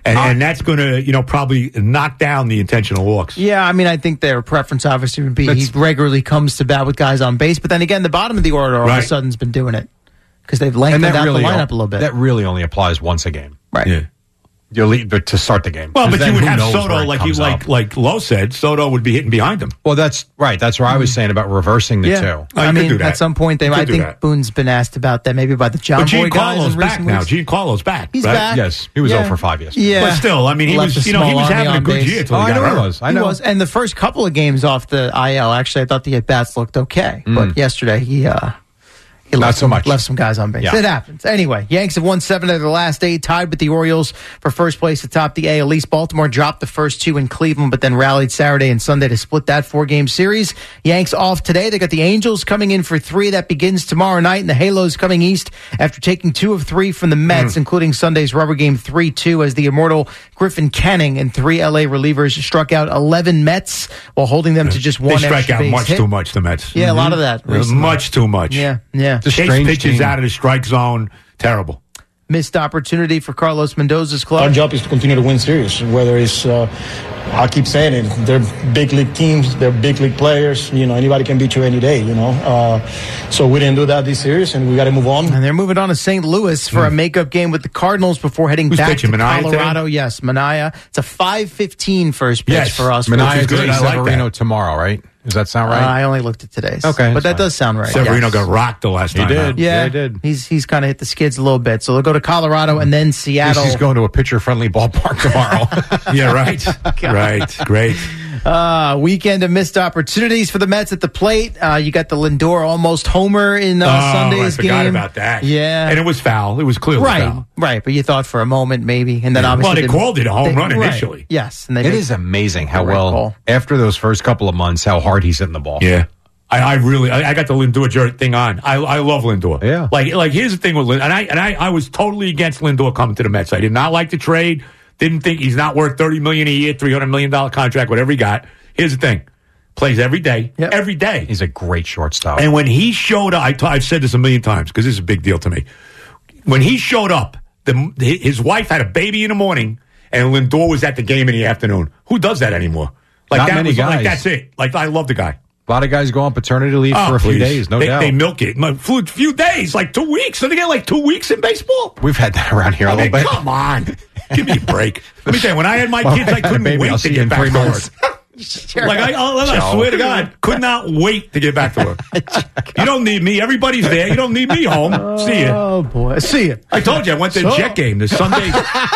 And, and that's going to, you know, probably knock down the intentional walks. Yeah, I mean, I think their preference obviously would be That's- he regularly comes to bat with guys on base. But then again, the bottom of the order all of Right. a sudden has been doing it because they've And lengthened that out really the o- lineup a little bit. That really only applies once a game. right. Yeah. You'll leave, but to start the game. Well, but Then you would who have knows where Soto, it like you, comes like up. like Lowe said, Soto would be hitting behind him. Well, that's right. That's what I was saying about reversing the Yeah. two. Oh, you I could mean, do that. at some point, they You could I do think that. Boone's been asked about that maybe by the John But Boy guys Giancarlo's in back recent now. weeks. Giancarlo's back. He's right? back. Yes, he was Yeah. over for five yesterday. Yeah. But still, I mean, he Left was, a you know, he small was army having a on good base. year until Oh, he I got know hurt. he was. I He know. was, and the first couple of games off the I L, actually, I thought the at bats looked okay. But yesterday, he uh, he Not left so some, much. left some guys on base. Yeah. It happens. Anyway, Yanks have won seven of their last eight, tied with the Orioles for first place atop the A L East. Baltimore dropped the first two in Cleveland, but then rallied Saturday and Sunday to split that four-game series. Yanks off today. They got the Angels coming in for three. That begins tomorrow night, and the Halos coming east after taking two of three from the Mets, Hmm. including Sunday's rubber game three two as the immortal Griffin Canning and three L A relievers struck out eleven Mets while holding them to just They one strike extra out base much hit. too much, the Mets. Yeah, a lot of that. Uh, recently. Much too much. Yeah, yeah. It's a Chase strange pitches team. out of the strike zone. Terrible. Missed opportunity for Carlos Mendoza's club. Our job is to continue to win series, whether it's, uh, I keep saying it, they're big league teams, they're big league players, you know, anybody can beat you any day, you know. Uh, so we didn't do that this series, and we got to move on. And they're moving on to Saint Louis for a makeup game with the Cardinals before heading Who's back pitching, to Manaea Colorado. today? Yes, Manaya. It's a five fifteen first pitch Yes, for us. Manaea Which is good. to I like Severino that. tomorrow, right? Does that sound Uh, right? I only looked at today's. Okay, but that's that fine. does sound right. Severino yes. got rocked the last He time. did. out. Yeah, Yeah, he did. He's he's kind of hit the skids a little bit. So they'll go to Colorado and then At least Seattle. he's going to a pitcher-friendly ballpark tomorrow. Yeah, right. Right. Great. Uh, weekend of missed opportunities for the Mets at the plate. Uh, you got the Lindor almost homer in uh, oh, Sunday's I forgot game. about that. Yeah. And it was foul. It was clearly Right, foul. right. But you thought for a moment maybe, and then Yeah. obviously Well, they didn't- called it a home run right. initially. Yes, and they It make- is amazing how Great well, call. after those first couple of months, how hard he's hitting the ball. Yeah. I, I really, I, I got the Lindor jer- thing on. I, I love Lindor. Yeah. Like, like here's the thing with Lindor, and I, and I, I was totally against Lindor coming to the Mets. I did not like the trade. Didn't think he's not worth thirty million a year, three hundred million dollar contract, whatever he got. Here's the thing: plays every day, Yep. every day. He's a great shortstop. And when he showed up, I t- I've said this a million times because this is a big deal to me. When he showed up, the, his wife had a baby in the morning, and Lindor was at the game in the afternoon. Who does that anymore? Like Not that many was, Like guys. that's it. Like I love the guy. A lot of guys go on paternity leave Oh, for a few please. days, no they, doubt. They milk it. A few, few days, like two weeks. So they get like two weeks in baseball. We've had that around here a I little mean, bit. come on. Give me a break. Let me tell you, when I had my Well, kids, I I had a couldn't baby. wait I'll to see you get in back three to months. work. Like I, I, I swear to God, could not wait to get back to work. You don't need me. Everybody's there. You don't need me home. See ya. Oh boy, see it. I told you I went to the So- Jet game this Sunday.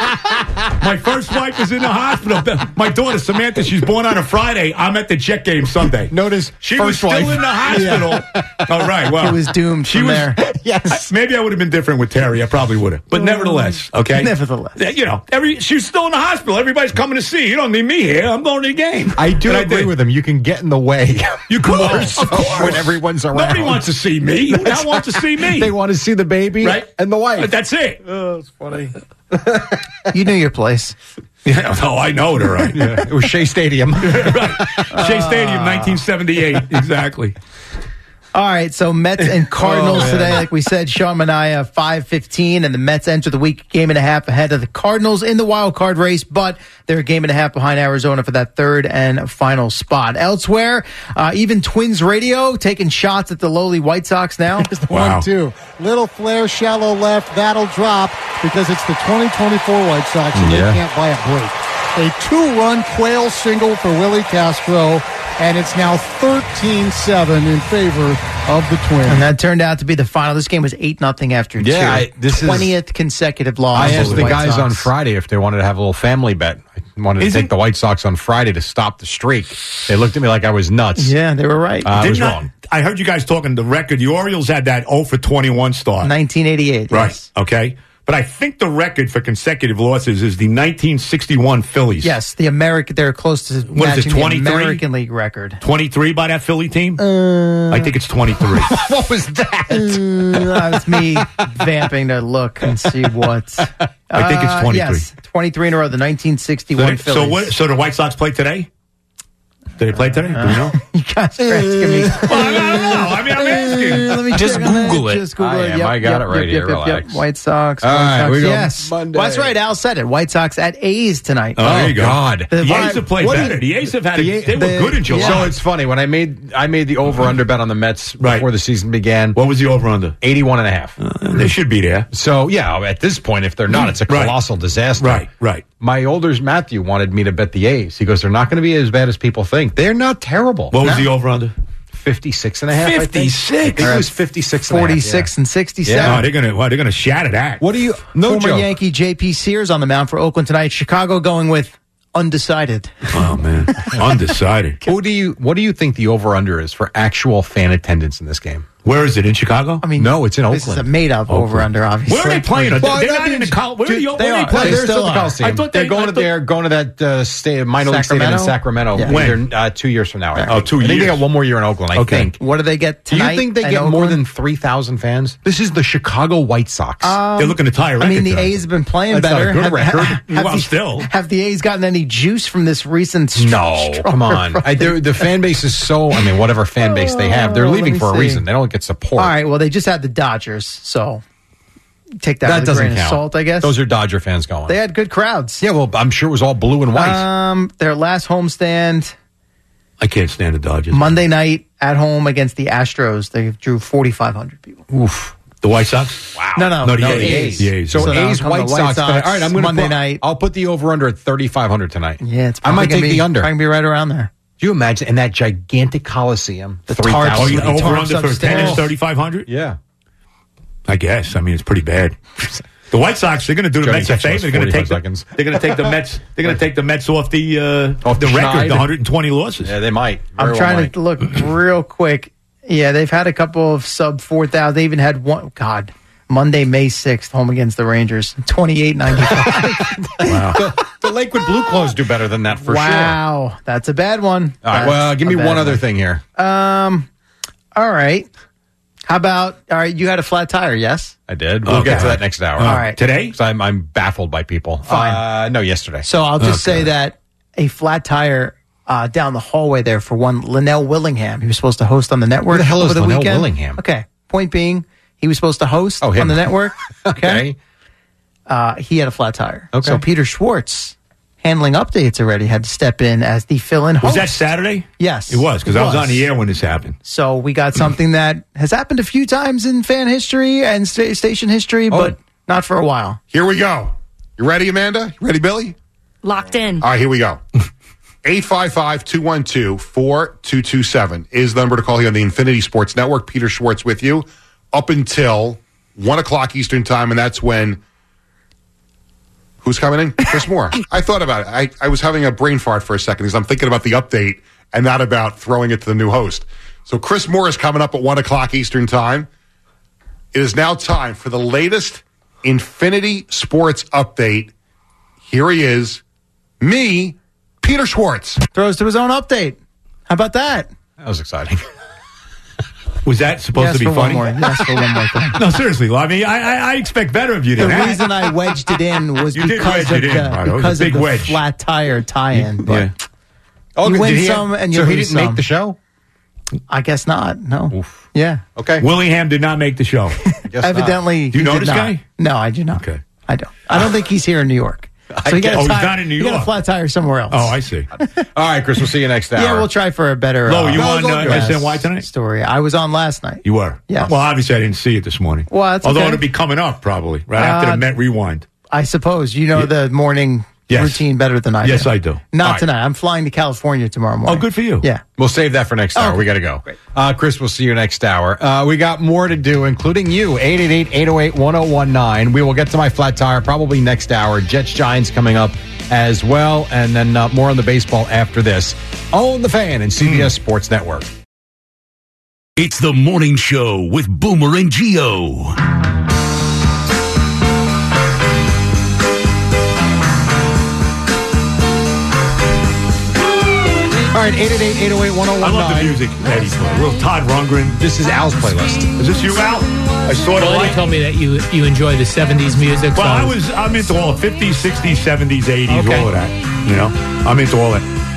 My first wife was in the hospital. My daughter Samantha, she's born on a Friday. I'm at the Jet game Sunday. Notice She was first still wife. in the hospital. All right. Well, He was doomed She from was. there. Yes. Maybe I would have been different with Terry. I probably would have. But nevertheless, okay. Nevertheless. you know, every she's still in the hospital. Everybody's coming to see. You don't need me here. I'm going to the game. I do And agree did. with him. You can get in the way. You could, More of so course. when everyone's around. Nobody wants to see me. Who the hell wants to see me? They want to see the baby right and the wife. But that's it. Oh, it's funny. You knew your place. Yeah, oh, I know it. All right. Yeah, it was Shea Stadium. right. Shea Uh. Stadium, nineteen seventy-eight. Exactly. All right, so Mets and Cardinals Oh, man. today, like we said, Sean Manaea five fifteen, and the Mets enter the week game and a half ahead of the Cardinals in the wild card race, but they're a game and a half behind Arizona for that third and final spot. Elsewhere, uh, even Twins radio taking shots at the lowly White Sox now. Wow. One, two. Little flare, shallow left. That'll drop because it's the twenty twenty-four White Sox, and Yeah. they can't buy a break. A two-run quail single for Willie Castro, and it's now thirteen seven in favor of the Twins. And that turned out to be the final. This game was eight nothing after Yeah, two. I- this is- twentieth consecutive loss. I of asked the White guys Sox. on Friday if they wanted to have a little family bet. I wanted to Isn't- take the White Sox on Friday to stop the streak. They looked at me like I was nuts. Yeah, they were right. Uh, I was Didn't I- wrong. I heard you guys talking the record. The Orioles had that oh for twenty-one start. nineteen eighty-eight. Right. Yes. Okay. But I think the record for consecutive losses is the nineteen sixty-one Phillies. Yes, the American. They're close to What is it, matching the twenty-three? American League record. twenty-three by that Philly team? Uh, I think it's twenty-three. What was that? Uh, it's me vamping to look and see what. I think it's Uh, twenty-three. yes, twenty-three in a row. The nineteen So, sixty-one so Phillies. what? So the White Sox play today? Did they play today? Do we know? You guys are asking me. Well, I don't know. I mean, I'm asking. Let me Just check on Google that. it. Just Google I it. am. Yep, I got yep, it right yep, here. Yep, yep, Relax. yep. White Sox. All White right, Sox. we go Yes. Monday. Well, that's right. Al said it. White Sox at A's tonight. Oh, there you go. God. The, The A's have played what do better. you- the A's have had. the A, A- they were the- good in July. So it's funny when I made I made the over under bet on the Mets Right. before the season began. What was the over under? eighty-one and a half. Uh, they should be there. So yeah, at this point, if they're not, it's a Right. colossal disaster. Right, right. My older Matthew wanted me to bet the A's. He goes, they're not going to be as bad as people think. They're not terrible. What was the over under? fifty-six and a half. I think. fifty-six? I think it was fifty-six and a half, forty-six yeah. and sixty-seven. Yeah. Oh, they're gonna. Well, they're gonna shatter that. What do you? No Former joke. Yankee J P Sears on the mound for Oakland tonight. Chicago going with undecided. Oh man, undecided. Who do you? What do you think the over under is for actual fan attendance in this game? Where is it in Chicago? I mean, No, it's in This is a Oakland. made-up over-under, obviously. Where are they playing? Are they- Well, they're that not in the means- Col- Where are Dude, you? they Where are are. they playing? They They're still still the are. Coliseum. I thought they're they- going I to thought- they're going to that uh, state minor league stadium in Sacramento? Sacramento. Yeah. Either, uh, two years from now. I Oh, think. two I think they years. got one more year in Oakland. I Okay. think. What do they get Do tonight? you think they in get more Oakland? than three thousand fans? This is the Chicago White Sox. They're looking to tie a I record. mean, the tonight. A's have been playing That's not a better. good have, record. have Well, the, still. have the A's gotten any juice from this recent? str- no, stronger come on. run? I, they're- the fan base is so. I mean, whatever fan base they have, they're Oh, leaving let me for a see. reason. They don't get support. All right. Well, they just had the Dodgers, so take that, that with a doesn't grain count. of salt, I guess. Those are Dodger fans going. They had good crowds. yeah, well, I'm sure it was all blue and white. Um, their last homestand I can't stand the Dodgers. Monday night at home against the Astros. They drew forty-five hundred people. Oof. The White Sox. Wow. No, no, No, the no, A's. the A's. The A's. So, So now A's come White the White Sox. Sox tonight. All right, I'm going to Monday put, night. I'll put the over under at thirty-five hundred tonight. Yeah, it's I might probably take gonna the be, under. Probably gonna be right around there. Do you imagine in that gigantic Coliseum, The three tarps. Oh, thousand? you The over tarps under for upstairs. attendance thirty-five hundred? Yeah. I guess. I mean, it's pretty bad. The White Sox, they're going to do the Johnny Mets a Texas favor. was They're going to take forty-five the, seconds. they're going to take the Mets. They're going to take the Mets off the uh, Off the the record, schneid. the one hundred twenty losses. Yeah, they might. I'm Very well trying might. to look real quick. Yeah, they've had a couple of sub four thousand. They even had one. God, Monday, May sixth, home against the Rangers, twenty-eight ninety-five. Wow. the, the Lakewood Blue Clothes do better than that for sure. Wow, that's a bad one. All right, well, That's give me a bad one other thing here. Um, all right. How about all right? You had a flat tire, yes? I did. We'll Okay. get to that next hour. Uh, All right. Today? 'Cause I'm, I'm baffled by people. Fine. Uh, no, yesterday. So I'll just Okay. say that a flat tire uh, down the hallway there for one Linnell Willingham. He was supposed to host on the network. Who the hell is over the Linnell weekend. Willingham? Okay. Point being, he was supposed to host Oh, him. on the network. Okay. Uh, he had a flat tire. Okay. So Peter Schwartz, handling updates already, had to step in as the fill-in host. Was that Saturday? Yes. It was, because It I was was. on the air when this happened. So we got something that has happened a few times in fan history and sta- station history, but not for a while. Here we go. You ready, Amanda? You ready, Billy? Locked in. All right, here we go. eight five five, two one two, four two two seven is the number to call here on the Infinity Sports Network. Peter Schwartz with you up until one o'clock Eastern Time, and that's when... Who's coming in? Chris Moore. I thought about it. I, I was having a brain fart for a second because I'm thinking about the update and not about throwing it to the new host. So Chris Moore is coming up at one o'clock Eastern Time. It is now time for the latest Infinity Sports update. Here he is, me, Peter Schwartz. Throws to his own update. How about that? That was exciting. Was that supposed Yes, to be for funny? one more. Yes, for one more thing. No, seriously. I mean, I, I, I expect better of you The than that. reason I wedged it in was You did because wedge of it in, the, right. It was a because of big the wedge. flat tire tie-in. But Yeah. Oh, you did win he- some and you so he lose didn't make some. the show? I guess not. No. Yeah. Okay. Willingham did not make the show. Guess Evidently, Do you he know did this not. guy? No, I do not. Okay. I don't. I don't think he's here in New York. So he got a Oh, he's tire- not in New He got a York. flat tire somewhere else. Oh, I see. All right, Chris, we'll see you next hour. Yeah, we'll try for a better. Lo, uh, you on go uh, good. S N Y tonight? story. I was on last night. You were? Yes. Well, obviously, I didn't see it this morning. Well, that's Although okay. it'll be coming up probably right after Uh, the Met Rewind. I suppose you know the morning Yes. routine better than I Yes, do. I do. Not All right. tonight. I'm flying to California tomorrow morning. Oh, good for you. Yeah. We'll save that for next hour. Okay. We got to go. Uh, Chris, we'll see you next hour. Uh, we got more to do, including you. eight eight eight, eight oh eight, one oh one nine. We will get to my flat tire probably next hour. Jets Giants coming up as well. And then uh, more on the baseball after this. Own the Fan and C B S Sports Network. It's the morning show with Boomer and Geo. All right, eight eight eight, eight oh eight, one oh one nine. I love the music that he played. Real Todd Rundgren. This is Al's playlist. Is this you, Al? I sort of Well, like. you told me that you you enjoy the seventies music. Well, so I was. I'm into all fifties, sixties, seventies, eighties, Okay. all of that. You know, I'm into all that.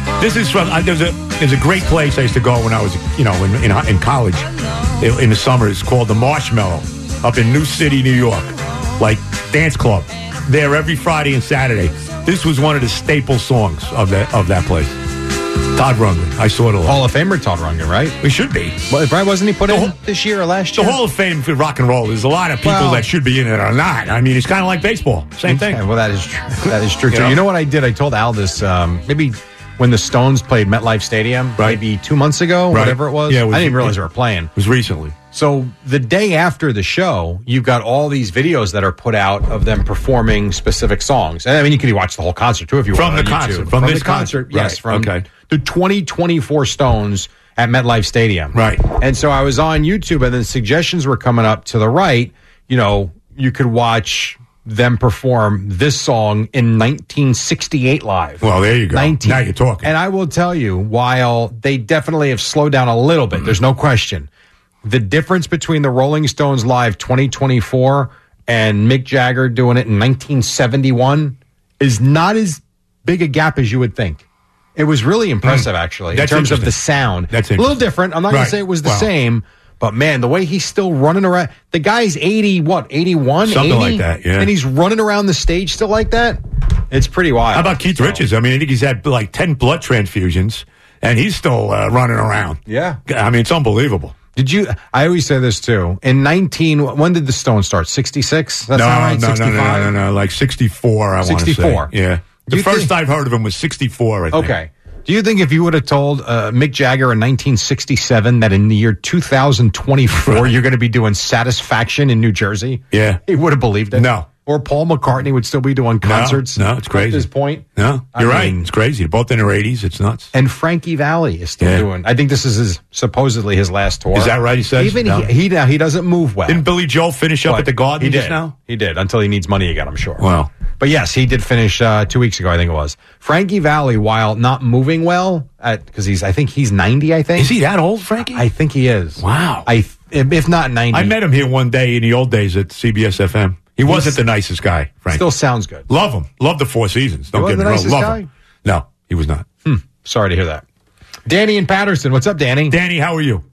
This is from, uh, there's a there's a great place I used to go when I was, you know, in, in, in college in, in the summer. It's called the Marshmallow up in New City, New York. Like, dance club. There every Friday and Saturday. This was one of the staple songs of that of that place. Todd Rundgren. I saw it a lot. Hall of Famer Todd Rundgren, right? We should be. Well, right, wasn't he put The in whole- this year or last year? The Hall of Fame for rock and roll, there's a lot of people Well- that should be in it or not. I mean, it's kind of like baseball. Same thing. Yeah, well, that is true. That is true, You too. know? You know what I did? I told Al this um, maybe when the Stones played MetLife Stadium, Right. maybe two months ago, Right. whatever it was. Yeah, it was- I didn't realize they were playing. It was recently. So the day after the show, you've got all these videos that are put out of them performing specific songs. And I mean, you can watch the whole concert too if you From want. the on concert, YouTube. from this the concert. concert. Yes, Right, from okay. the twenty twenty-four Stones at MetLife Stadium. Right. And so I was on YouTube, and then suggestions were coming up to the right. You know, you could watch them perform this song in nineteen sixty-eight live. Well, there you go. nineteen Now you're talking. And I will tell you, while they definitely have slowed down a little bit, there's no question. The difference between the Rolling Stones live twenty twenty-four and Mick Jagger doing it in nineteen seventy-one is not as big a gap as you would think. It was really impressive, actually, That's in terms of interesting. the sound. That's a little interesting. different. I'm not going Right. to say it was the Wow. same, but man, the way he's still running around. The guy's eighty, what, eighty-one? Something eighty? like that, yeah. And he's running around the stage still like that? It's pretty wild. How about Keith So- Richards? I mean, I think he's had like ten blood transfusions, and he's still uh, running around. Yeah. I mean, it's unbelievable. Did you? I always say this too. In nineteen, when did the Stones start? sixty-six? That's no, not right. no, no, no, sixty-five? no, no, no, like sixty-four, I want to say. sixty-four. Yeah. The You first think- I've heard of him was sixty-four, I think. Okay. Do you think if you would have told uh, Mick Jagger in nineteen sixty-seven that in the year two thousand twenty-four you're going to be doing Satisfaction in New Jersey? Yeah. He would have believed it. No. Or Paul McCartney would still be doing concerts. No, no, it's crazy. At this point. No, I you're right. mean- It's crazy. They're both in their eighties. It's nuts. And Frankie Valli is still Yeah. doing. I think this is his supposedly his last tour. Is that right, he says? Even No. he, he now he doesn't move well. Didn't Billy Joel finish up But at the Garden he just did. now? He did until he needs money again, I'm sure. Wow. But yes, he did finish uh, two weeks ago. I think it was Frankie Valli. While not moving well, because he's I think he's ninety. I think Is he that old, Frankie? I think he is. Wow. I if not ninety, I met him here one day in the old days at C B S F M. He wasn't the nicest guy, Frank. Still sounds good. Love him. Love the Four Seasons. Don't He get wasn't me the wrong. nicest Love guy? him. No, he was not. Hmm. Sorry to hear that. Danny in Patterson, what's up, Danny? Danny, how are you?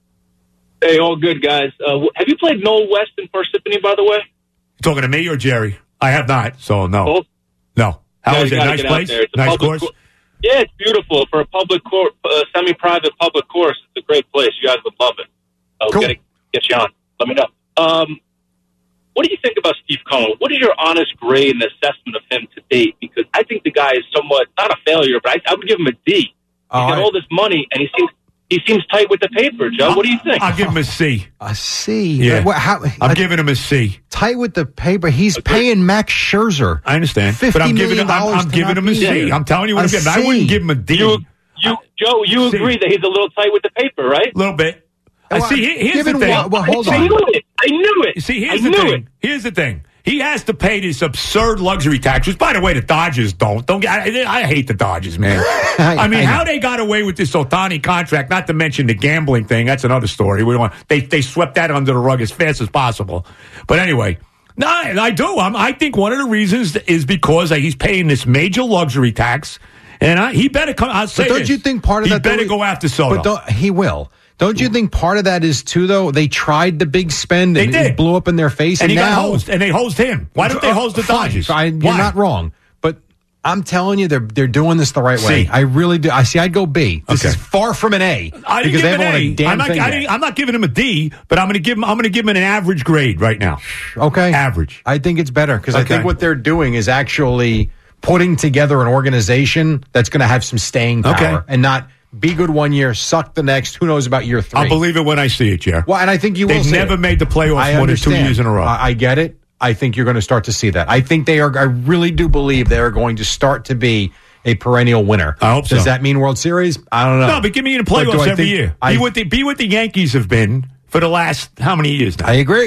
Hey, all good, guys. Uh, have you played Noel West in Parsippany, by the way? You talking to me or Jerry? I have not, so no. Both? No. How Yeah, is you it? gotta Nice get out place? there. It's a Nice public course? cour- Yeah, it's beautiful. For a public cour- uh, semi-private public course, it's a great place. You guys would love it. I'll Cool. get, it, get you on. Let me know. Um, what do you think about Steve Cohen? What is your honest grade and assessment of him to date? Because I think the guy is somewhat, not a failure, but I, I would give him a D. He's Oh, got I- all this money, and he seems he seems tight with the paper, Joe. What do you think? I'll give him a C. A C. Yeah. What, how, I'm a- giving him a C. tight with the paper. He's paying Max Scherzer. I understand. fifty But I'm giving him, million I'm, dollars I'm to giving not him a be C. here. I'm telling you what A I'm giving. I C. wouldn't give him a D. You, you, Joe, you C. agree that he's a little tight with the paper, right? A little bit. I Well, see. here- Here's given the thing. what- well, hold I on. knew it. I knew it. You see, here's I the knew thing. it. Here's the thing. He has to pay this absurd luxury tax, which, by the way, the Dodgers don't. Don't get. I, I hate the Dodgers, man. I- I mean, I know. how they got away with this Ohtani contract? Not to mention the gambling thing. That's another story. We don't want. They they swept that under the rug as fast as possible. But anyway, no, I do. I'm, I think one of the reasons is because he's paying this major luxury tax, and I, he better come. I'll say But don't this. you think part of he that better though, go after Soto? But don't, he will. Don't you think part of that is too though? They tried the big spend They and did. it blew up in their face, and and, he now got hosed, and they hosed him. Why don't they host the Fine, Dodgers? fine, Why? You're not wrong, but I'm telling you, they're they're doing this the right way. C. I really do. I see. I'd go B. This Okay. is far from an A I didn't because they give him haven't an won A. a damn I'm not, thing I yet. didn't, I'm not giving him a D, but I'm going to give him. I'm going to give him an average grade right now. Okay, Average. I think it's better because I Okay. think what they're doing is actually putting together an organization that's going to have some staying power Okay. and not be good one year, suck the next. Who knows about year three? I'll believe it when I see it, Jer. Well, and I think you will. They've see never it. made the playoffs I more than two understand. years in a row. I, I get it. I think you're going to start to see that. I think they are. I really do believe they are going to start to be a perennial winner. I hope so. Does that mean World Series? I don't know. No, but give me in the But do playoffs I every think- year. I, be what the be what the Yankees have been for the last how many years now? I agree.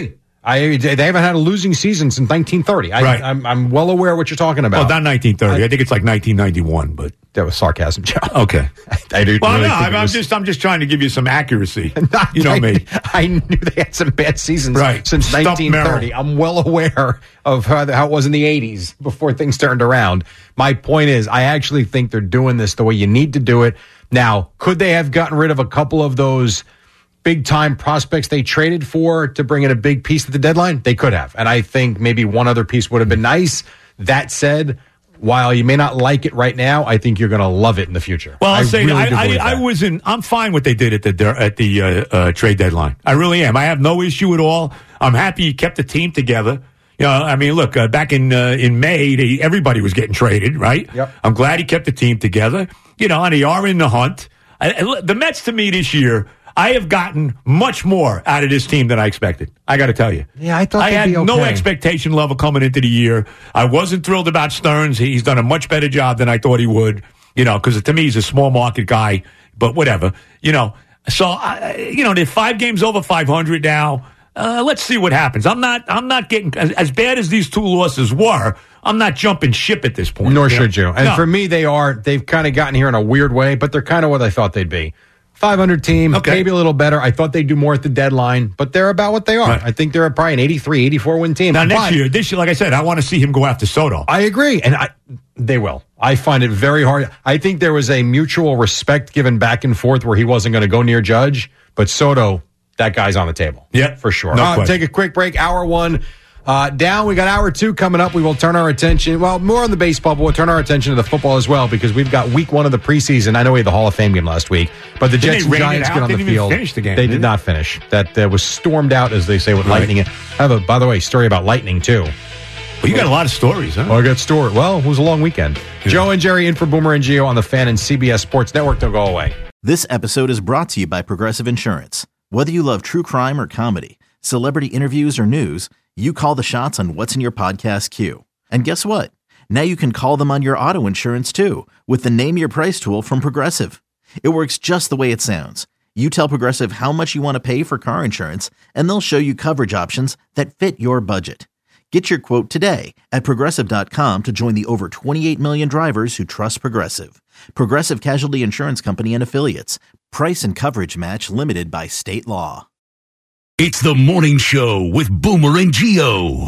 I they haven't had a losing season since nineteen thirty. I, Right. I'm, I'm well aware of what you're talking about. Well, not nineteen thirty. I, I think it's like nineteen ninety-one, but that was sarcasm, Joe. Okay. I do. Well, really no, think I'm, it I'm was- just I'm just trying to give you some accuracy. Not- you know I, me. I knew they had some bad seasons Right. since Stump nineteen thirty. Merrill. I'm well aware of how, how it was in the eighties before things turned around. My point is, I actually think they're doing this the way you need to do it. Now, could they have gotten rid of a couple of those big time prospects they traded for to bring in a big piece at the deadline? They could have. And I think maybe one other piece would have been nice. That said, while you may not like it right now, I think you're going to love it in the future. Well, I'll I say really do I, believe I, I that. wasn't. I'm fine what they did at the at the uh, uh, trade deadline. I really am. I have no issue at all. I'm happy he kept the team together. You know, I mean, look, uh, back in uh, in May, they, everybody was getting traded, right? Yep. I'm glad he kept the team together. You know, and they are in the hunt. I, I- the Mets, to me, this year, I have gotten much more out of this team than I expected. I got to tell you. Yeah, I thought I they'd had be no okay. expectation level coming into the year. I wasn't thrilled about Stearns. He's done a much better job than I thought he would. You know, because to me, he's a small market guy. But whatever. You know, so I, you know, they're five games over five hundred now. Uh, let's see what happens. I'm not. I'm not getting as, as bad as these two losses were. I'm not jumping ship at this point. Nor you know? should you. And No. for me, they are. They've kind of gotten here in a weird way, but they're kind of what I thought they'd be. five hundred team, Okay. maybe a little better. I thought they'd do more at the deadline, but they're about what they are. Right. I think they're probably an eighty-three, eighty-four win team. Now next But year, this year, like I said, I want to see him go after Soto. I agree, and I, they will. I find it very hard. I think there was a mutual respect given back and forth where he wasn't going to go near Judge, but Soto, that guy's on the table. Yeah, for sure. no Uh, question. take a quick break. Hour one. Uh, down, we got hour two coming up. We will turn our attention, well, more on the baseball, but we'll turn our attention to the football as well because we've got week one of the preseason. I know we had the Hall of Fame game last week, but the Didn't Jets they and rain it Giants out? get on the Didn't even field. finish the game, they did did they? not finish. That uh, was stormed out, as they say, with Right. lightning. I have a, by the way, story about lightning too. Well, you got a lot of stories, huh? Well, I got story. Well, it was a long weekend. Joe and Jerry in for Boomer and Gio on the Fan and C B S Sports Network. Don't go away. This episode is brought to you by Progressive Insurance. Whether you love true crime or comedy, celebrity interviews or news, you call the shots on what's in your podcast queue. And guess what? Now you can call them on your auto insurance too with the Name Your Price tool from Progressive. It works just the way it sounds. You tell Progressive how much you want to pay for car insurance, and they'll show you coverage options that fit your budget. Get your quote today at Progressive dot com to join the over twenty-eight million drivers who trust Progressive. Progressive Casualty Insurance Company and Affiliates. Price and coverage match limited by state law. It's the morning show with Boomer and Gio.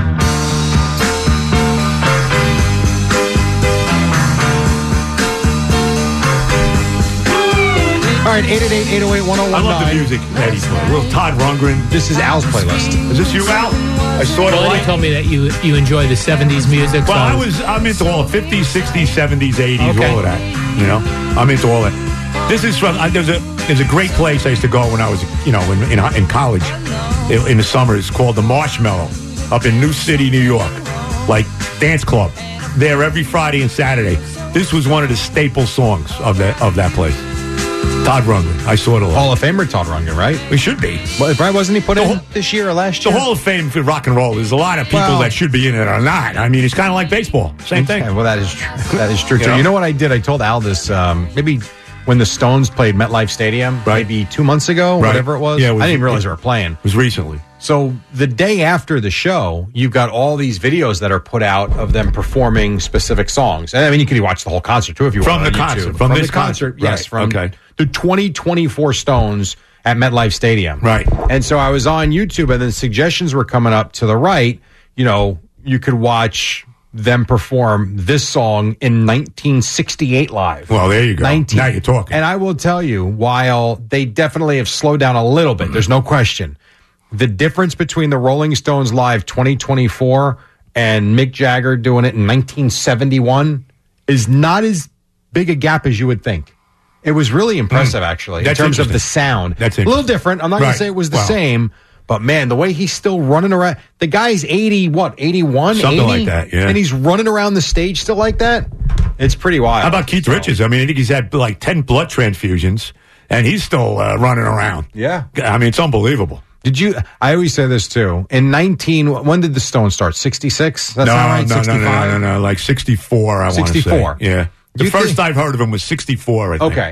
All right, eight eight eight, eight oh eight, one oh one nine. I love the music Eddie played. Little Todd Rundgren. This is Al's playlist. Is this you, Al? I sort of Well, like. you told me that you you enjoy the seventies music. so Well, I was I'm into all fifties, sixties, seventies, eighties, Okay. all of that. You know, I'm into all that. This is from uh, there's a there's a great place I used to go when I was you know in in, in college in, in the summers called the Marshmallow up in New City, New York, like dance club. There every Friday and Saturday. This was one of the staple songs of that of that place. Todd Rundgren. I sort of like. Hall of Famer Todd Rundgren, right? We should be. Well, right, wasn't he put The in whole- this year or last The year? Hall of Fame for rock and roll. There's a lot of people Well- that should be in it or not. I mean, it's kind of like baseball. Same thing. Okay, well, that is true. That is true, You too. know? You know what I did? I told Al this um, maybe when the Stones played MetLife Stadium, Right. maybe two months ago, Right. whatever it was. Yeah, it was- I didn't realize they were playing. It was recently. So the day after the show, you've got all these videos that are put out of them performing specific songs. And I mean, you can watch the whole concert too if you From want. the on concert, YouTube. from this the concert, concert. yes, Right, from okay. the twenty twenty-four Stones at MetLife Stadium. Right. And so I was on YouTube, and then suggestions were coming up to the right. You know, you could watch them perform this song in nineteen sixty-eight live. Well, there you go. nineteen Now you're talking. And I will tell you, while they definitely have slowed down a little bit, there's no question. The difference between the Rolling Stones live twenty twenty-four and Mick Jagger doing it in nineteen seventy-one is not as big a gap as you would think. It was really impressive, actually, That's in terms of interesting. the sound. That's a little interesting. different. I'm not going Right. to say it was the Wow. same, but man, the way he's still running around. The guy's eighty, what, eighty-one? Something eighty? like that, yeah. And he's running around the stage still like that? It's pretty wild. How about Keith So- Richards? I mean, I think he's had like ten blood transfusions, and he's still uh, running around. Yeah. I mean, it's unbelievable. Did you? I always say this too. In nineteen, when did the Stones start? sixty-six. That's no, not right. no, no, no, sixty-five. no, no, no, like sixty-four. I want to say. sixty-four. Yeah. Do The you first think- I've heard of him was sixty-four. I think. Okay. Do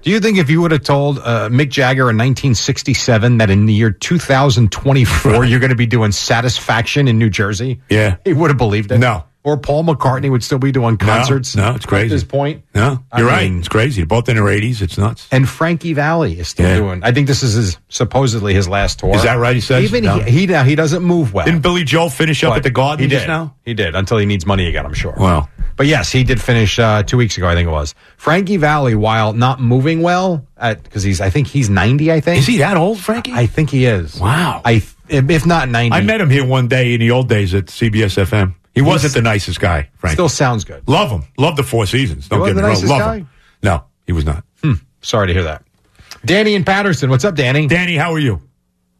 Do you think if you would have told uh, Mick Jagger in nineteen sixty-seven that in the year two thousand twenty-four right. you're going to be doing Satisfaction in New Jersey? Yeah. He would have believed it. No. Or Paul McCartney would still be doing concerts. No, no it's crazy. At this point. No, you're I right. mean, it's crazy. They're both in their eighties. It's nuts. And Frankie Valli is still yeah. doing. I think this is his supposedly his last tour. Is that right? He says even no. he, he he doesn't move well. Didn't Billy Joel finish up but at the Garden he just did. now? He did until he needs money again. I'm sure. Wow. But yes, he did finish uh, two weeks ago. I think it was Frankie Valli, while not moving well, because he's I think he's ninety. I think is he that old, Frankie? I think he is. Wow. I if not ninety. I met him here one day in the old days at C B S F M. He he's, wasn't the nicest guy, Frankie. Still sounds good. Love him. Love the Four Seasons. Don't he get me the wrong. Love guy? him. No, he was not. Hmm. Sorry to hear that. Danny in Patterson. What's up, Danny? Danny, how are you?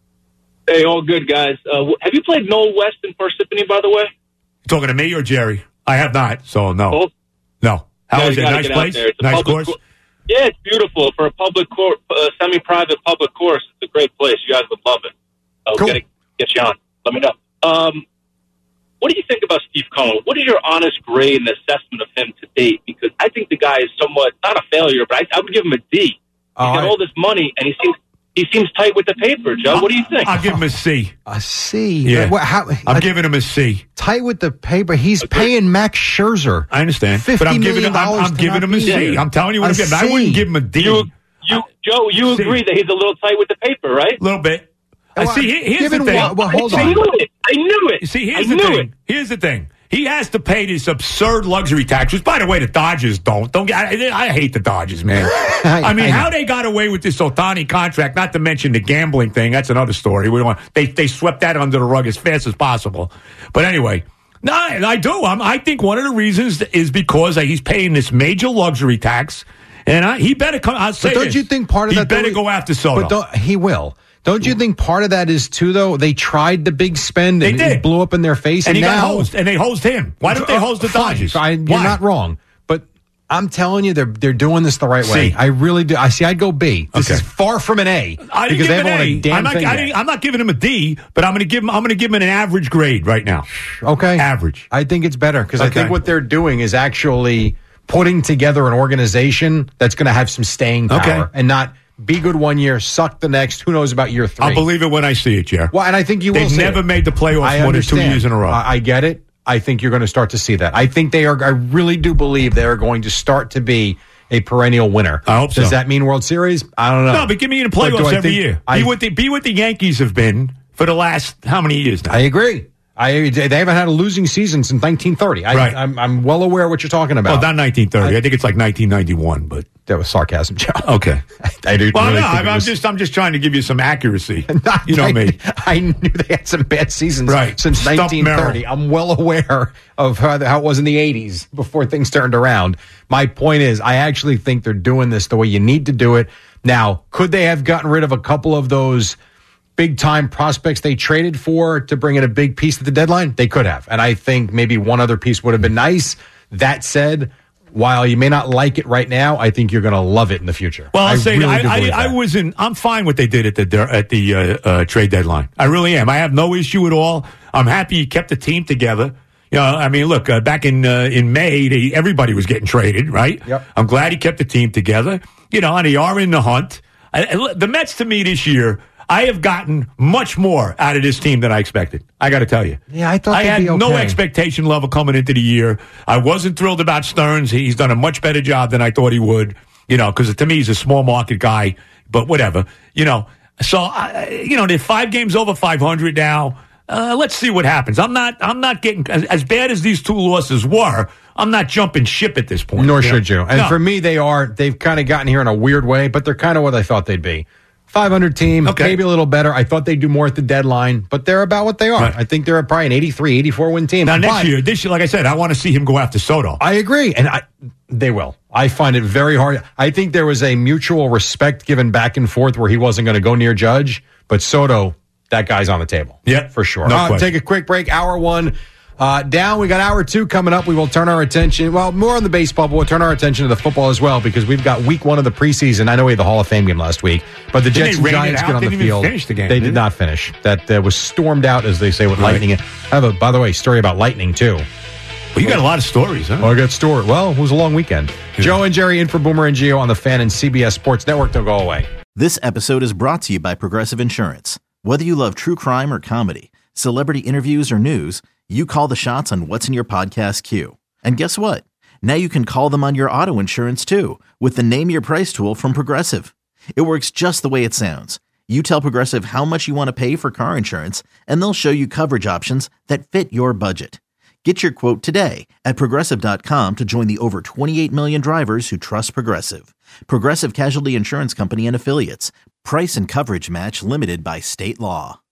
Hey, all good, guys. Uh, have you played Noel West in Parsippany, by the way? You talking to me or Jerry? I have not, so no. Both? No. How yeah, is it? Nice place? Nice course? Co- yeah, it's beautiful. For a public course, uh, semi-private public course, it's a great place. You guys would love it. I'll cool. get, get you on. Let me know. Um, what do you think about Steve Cohen? What is your honest grade and assessment of him to date? Because I think the guy is somewhat, not a failure, but I, I would give him a D. He's oh, got I, all this money, and he seems he seems tight with the paper, Joe. What do you think? I'll give him a C. A C? Yeah. What, how, I'm a, giving him a C. Tight with the paper. He's okay. paying Max Scherzer. I understand. fifty but I'm giving million him, I'm, I'm giving him a C. here. I'm telling you what a I'm giving. I wouldn't give him a D. You, you, Joe, you C. agree that he's a little tight with the paper, right? A little bit. Well, I see. Here's given the thing. What, well, hold I on. knew it. I knew it. See, here's I the knew thing. It. Here's the thing. He has to pay this absurd luxury tax, which, by the way, the Dodgers don't. Don't get, I, I hate the Dodgers, man. I, I mean, I how they got away with this Ohtani contract, not to mention the gambling thing, that's another story. We don't want, they, they swept that under the rug as fast as possible. But anyway, no, I do. I'm, I think one of the reasons is because he's paying this major luxury tax, and I, he better come. I'll say But don't this, you think part of he that... better though, go after Soto. But don't, he will. Don't you think part of that is, too, though, they tried the big spend and they did. it blew up in their face? And, and he now, got hosed, and they hosed him. Why don't they host the fine, Dodgers? Fine, Why? you're not wrong. But I'm telling you, they're they're doing this the right C. way. I really do. I see, I'd go B. This Okay. is far from an A. I didn't because give they him haven't an won A. a damn I'm not, thing I yet. didn't, I'm not giving him a D, but I'm going to give him. I'm going to give him an average grade right now. Okay, average. I think it's better because I Okay. think what they're doing is actually putting together an organization that's going to have some staying power Okay. and not be good one year, suck the next. Who knows about year three? I'll believe it when I see it, Jer. Well, and I think you will. They've see never it. made the playoffs I more than two understand. years in a row. I, I get it. I think you're going to start to see that. I think they are. I really do believe they are going to start to be a perennial winner. I hope so. Does that mean World Series? I don't know. No, but give me in the But do playoffs I every think- year. I, be what the be what the Yankees have been for the last how many years now? I agree. I they haven't had a losing season since nineteen thirty. I, Right. I'm I'm well aware of what you're talking about. Well, not nineteen thirty. I, I think it's like nineteen ninety-one. But that was sarcasm, Joe. Okay. I do. Well, really no, think I'm, it I'm was- just I'm just trying to give you some accuracy. Not- you know I, me. I knew they had some bad seasons Right. since Stump nineteen thirty. Merrill. I'm well aware of how, how it was in the eighties before things turned around. My point is, I actually think they're doing this the way you need to do it. Now, could they have gotten rid of a couple of those big time prospects they traded for to bring in a big piece at the deadline? They could have. And I think maybe one other piece would have been nice. That said, while you may not like it right now, I think you're going to love it in the future. Well, I'll I say really I, do believe I, I that. wasn't. I'm fine what they did at the at the uh, uh, trade deadline. I really am. I have no issue at all. I'm happy he kept the team together. You know, I mean, look, uh, back in uh, in May, they, everybody was getting traded, right? Yep. I'm glad he kept the team together. You know, and they are in the hunt. I, I, the Mets, to me, this year, I have gotten much more out of this team than I expected. I got to tell you. Yeah, I thought I they'd had be okay. no expectation level coming into the year. I wasn't thrilled about Stearns. He's done a much better job than I thought he would. You know, because to me, he's a small market guy. But whatever. You know, so I, you know, they're five games over five hundred now. Uh, let's see what happens. I'm not. I'm not getting as, as bad as these two losses were. I'm not jumping ship at this point. Nor you know? should you. And No. for me, they are. They've kind of gotten here in a weird way, but they're kind of what I thought they'd be. five hundred team, Okay. maybe a little better. I thought they'd do more at the deadline, but they're about what they are. Right. I think they're probably an eighty-three, eighty-four win team. Now next But year, this year, like I said, I want to see him go after Soto. I agree, and I, they will. I find it very hard. I think there was a mutual respect given back and forth where he wasn't going to go near Judge, but Soto, that guy's on the table. Yeah, for sure. no Uh, question. take a quick break. Hour one. Uh, down, we got hour two coming up. We will turn our attention, well, more on the baseball, but we'll turn our attention to the football as well because we've got week one of the preseason. I know we had the Hall of Fame game last week, but the Didn't Jets they and rain it Giants out? get on They the didn't even field. finish the game, they did did they? not finish. That uh, was stormed out, as they say, with Right. lightning. I have a, by the way, story about lightning too. Well, you got a lot of stories, huh? Oh, I got story. Well, it was a long weekend. Yeah. Joe and Jerry in for Boomer and Gio on the Fan and C B S Sports Network. Don't go away. This episode is brought to you by Progressive Insurance. Whether you love true crime or comedy, celebrity interviews or news, you call the shots on what's in your podcast queue. And guess what? Now you can call them on your auto insurance too with the Name Your Price tool from Progressive. It works just the way it sounds. You tell Progressive how much you want to pay for car insurance, and they'll show you coverage options that fit your budget. Get your quote today at Progressive dot com to join the over twenty-eight million drivers who trust Progressive. Progressive Casualty Insurance Company and Affiliates. Price and coverage match limited by state law.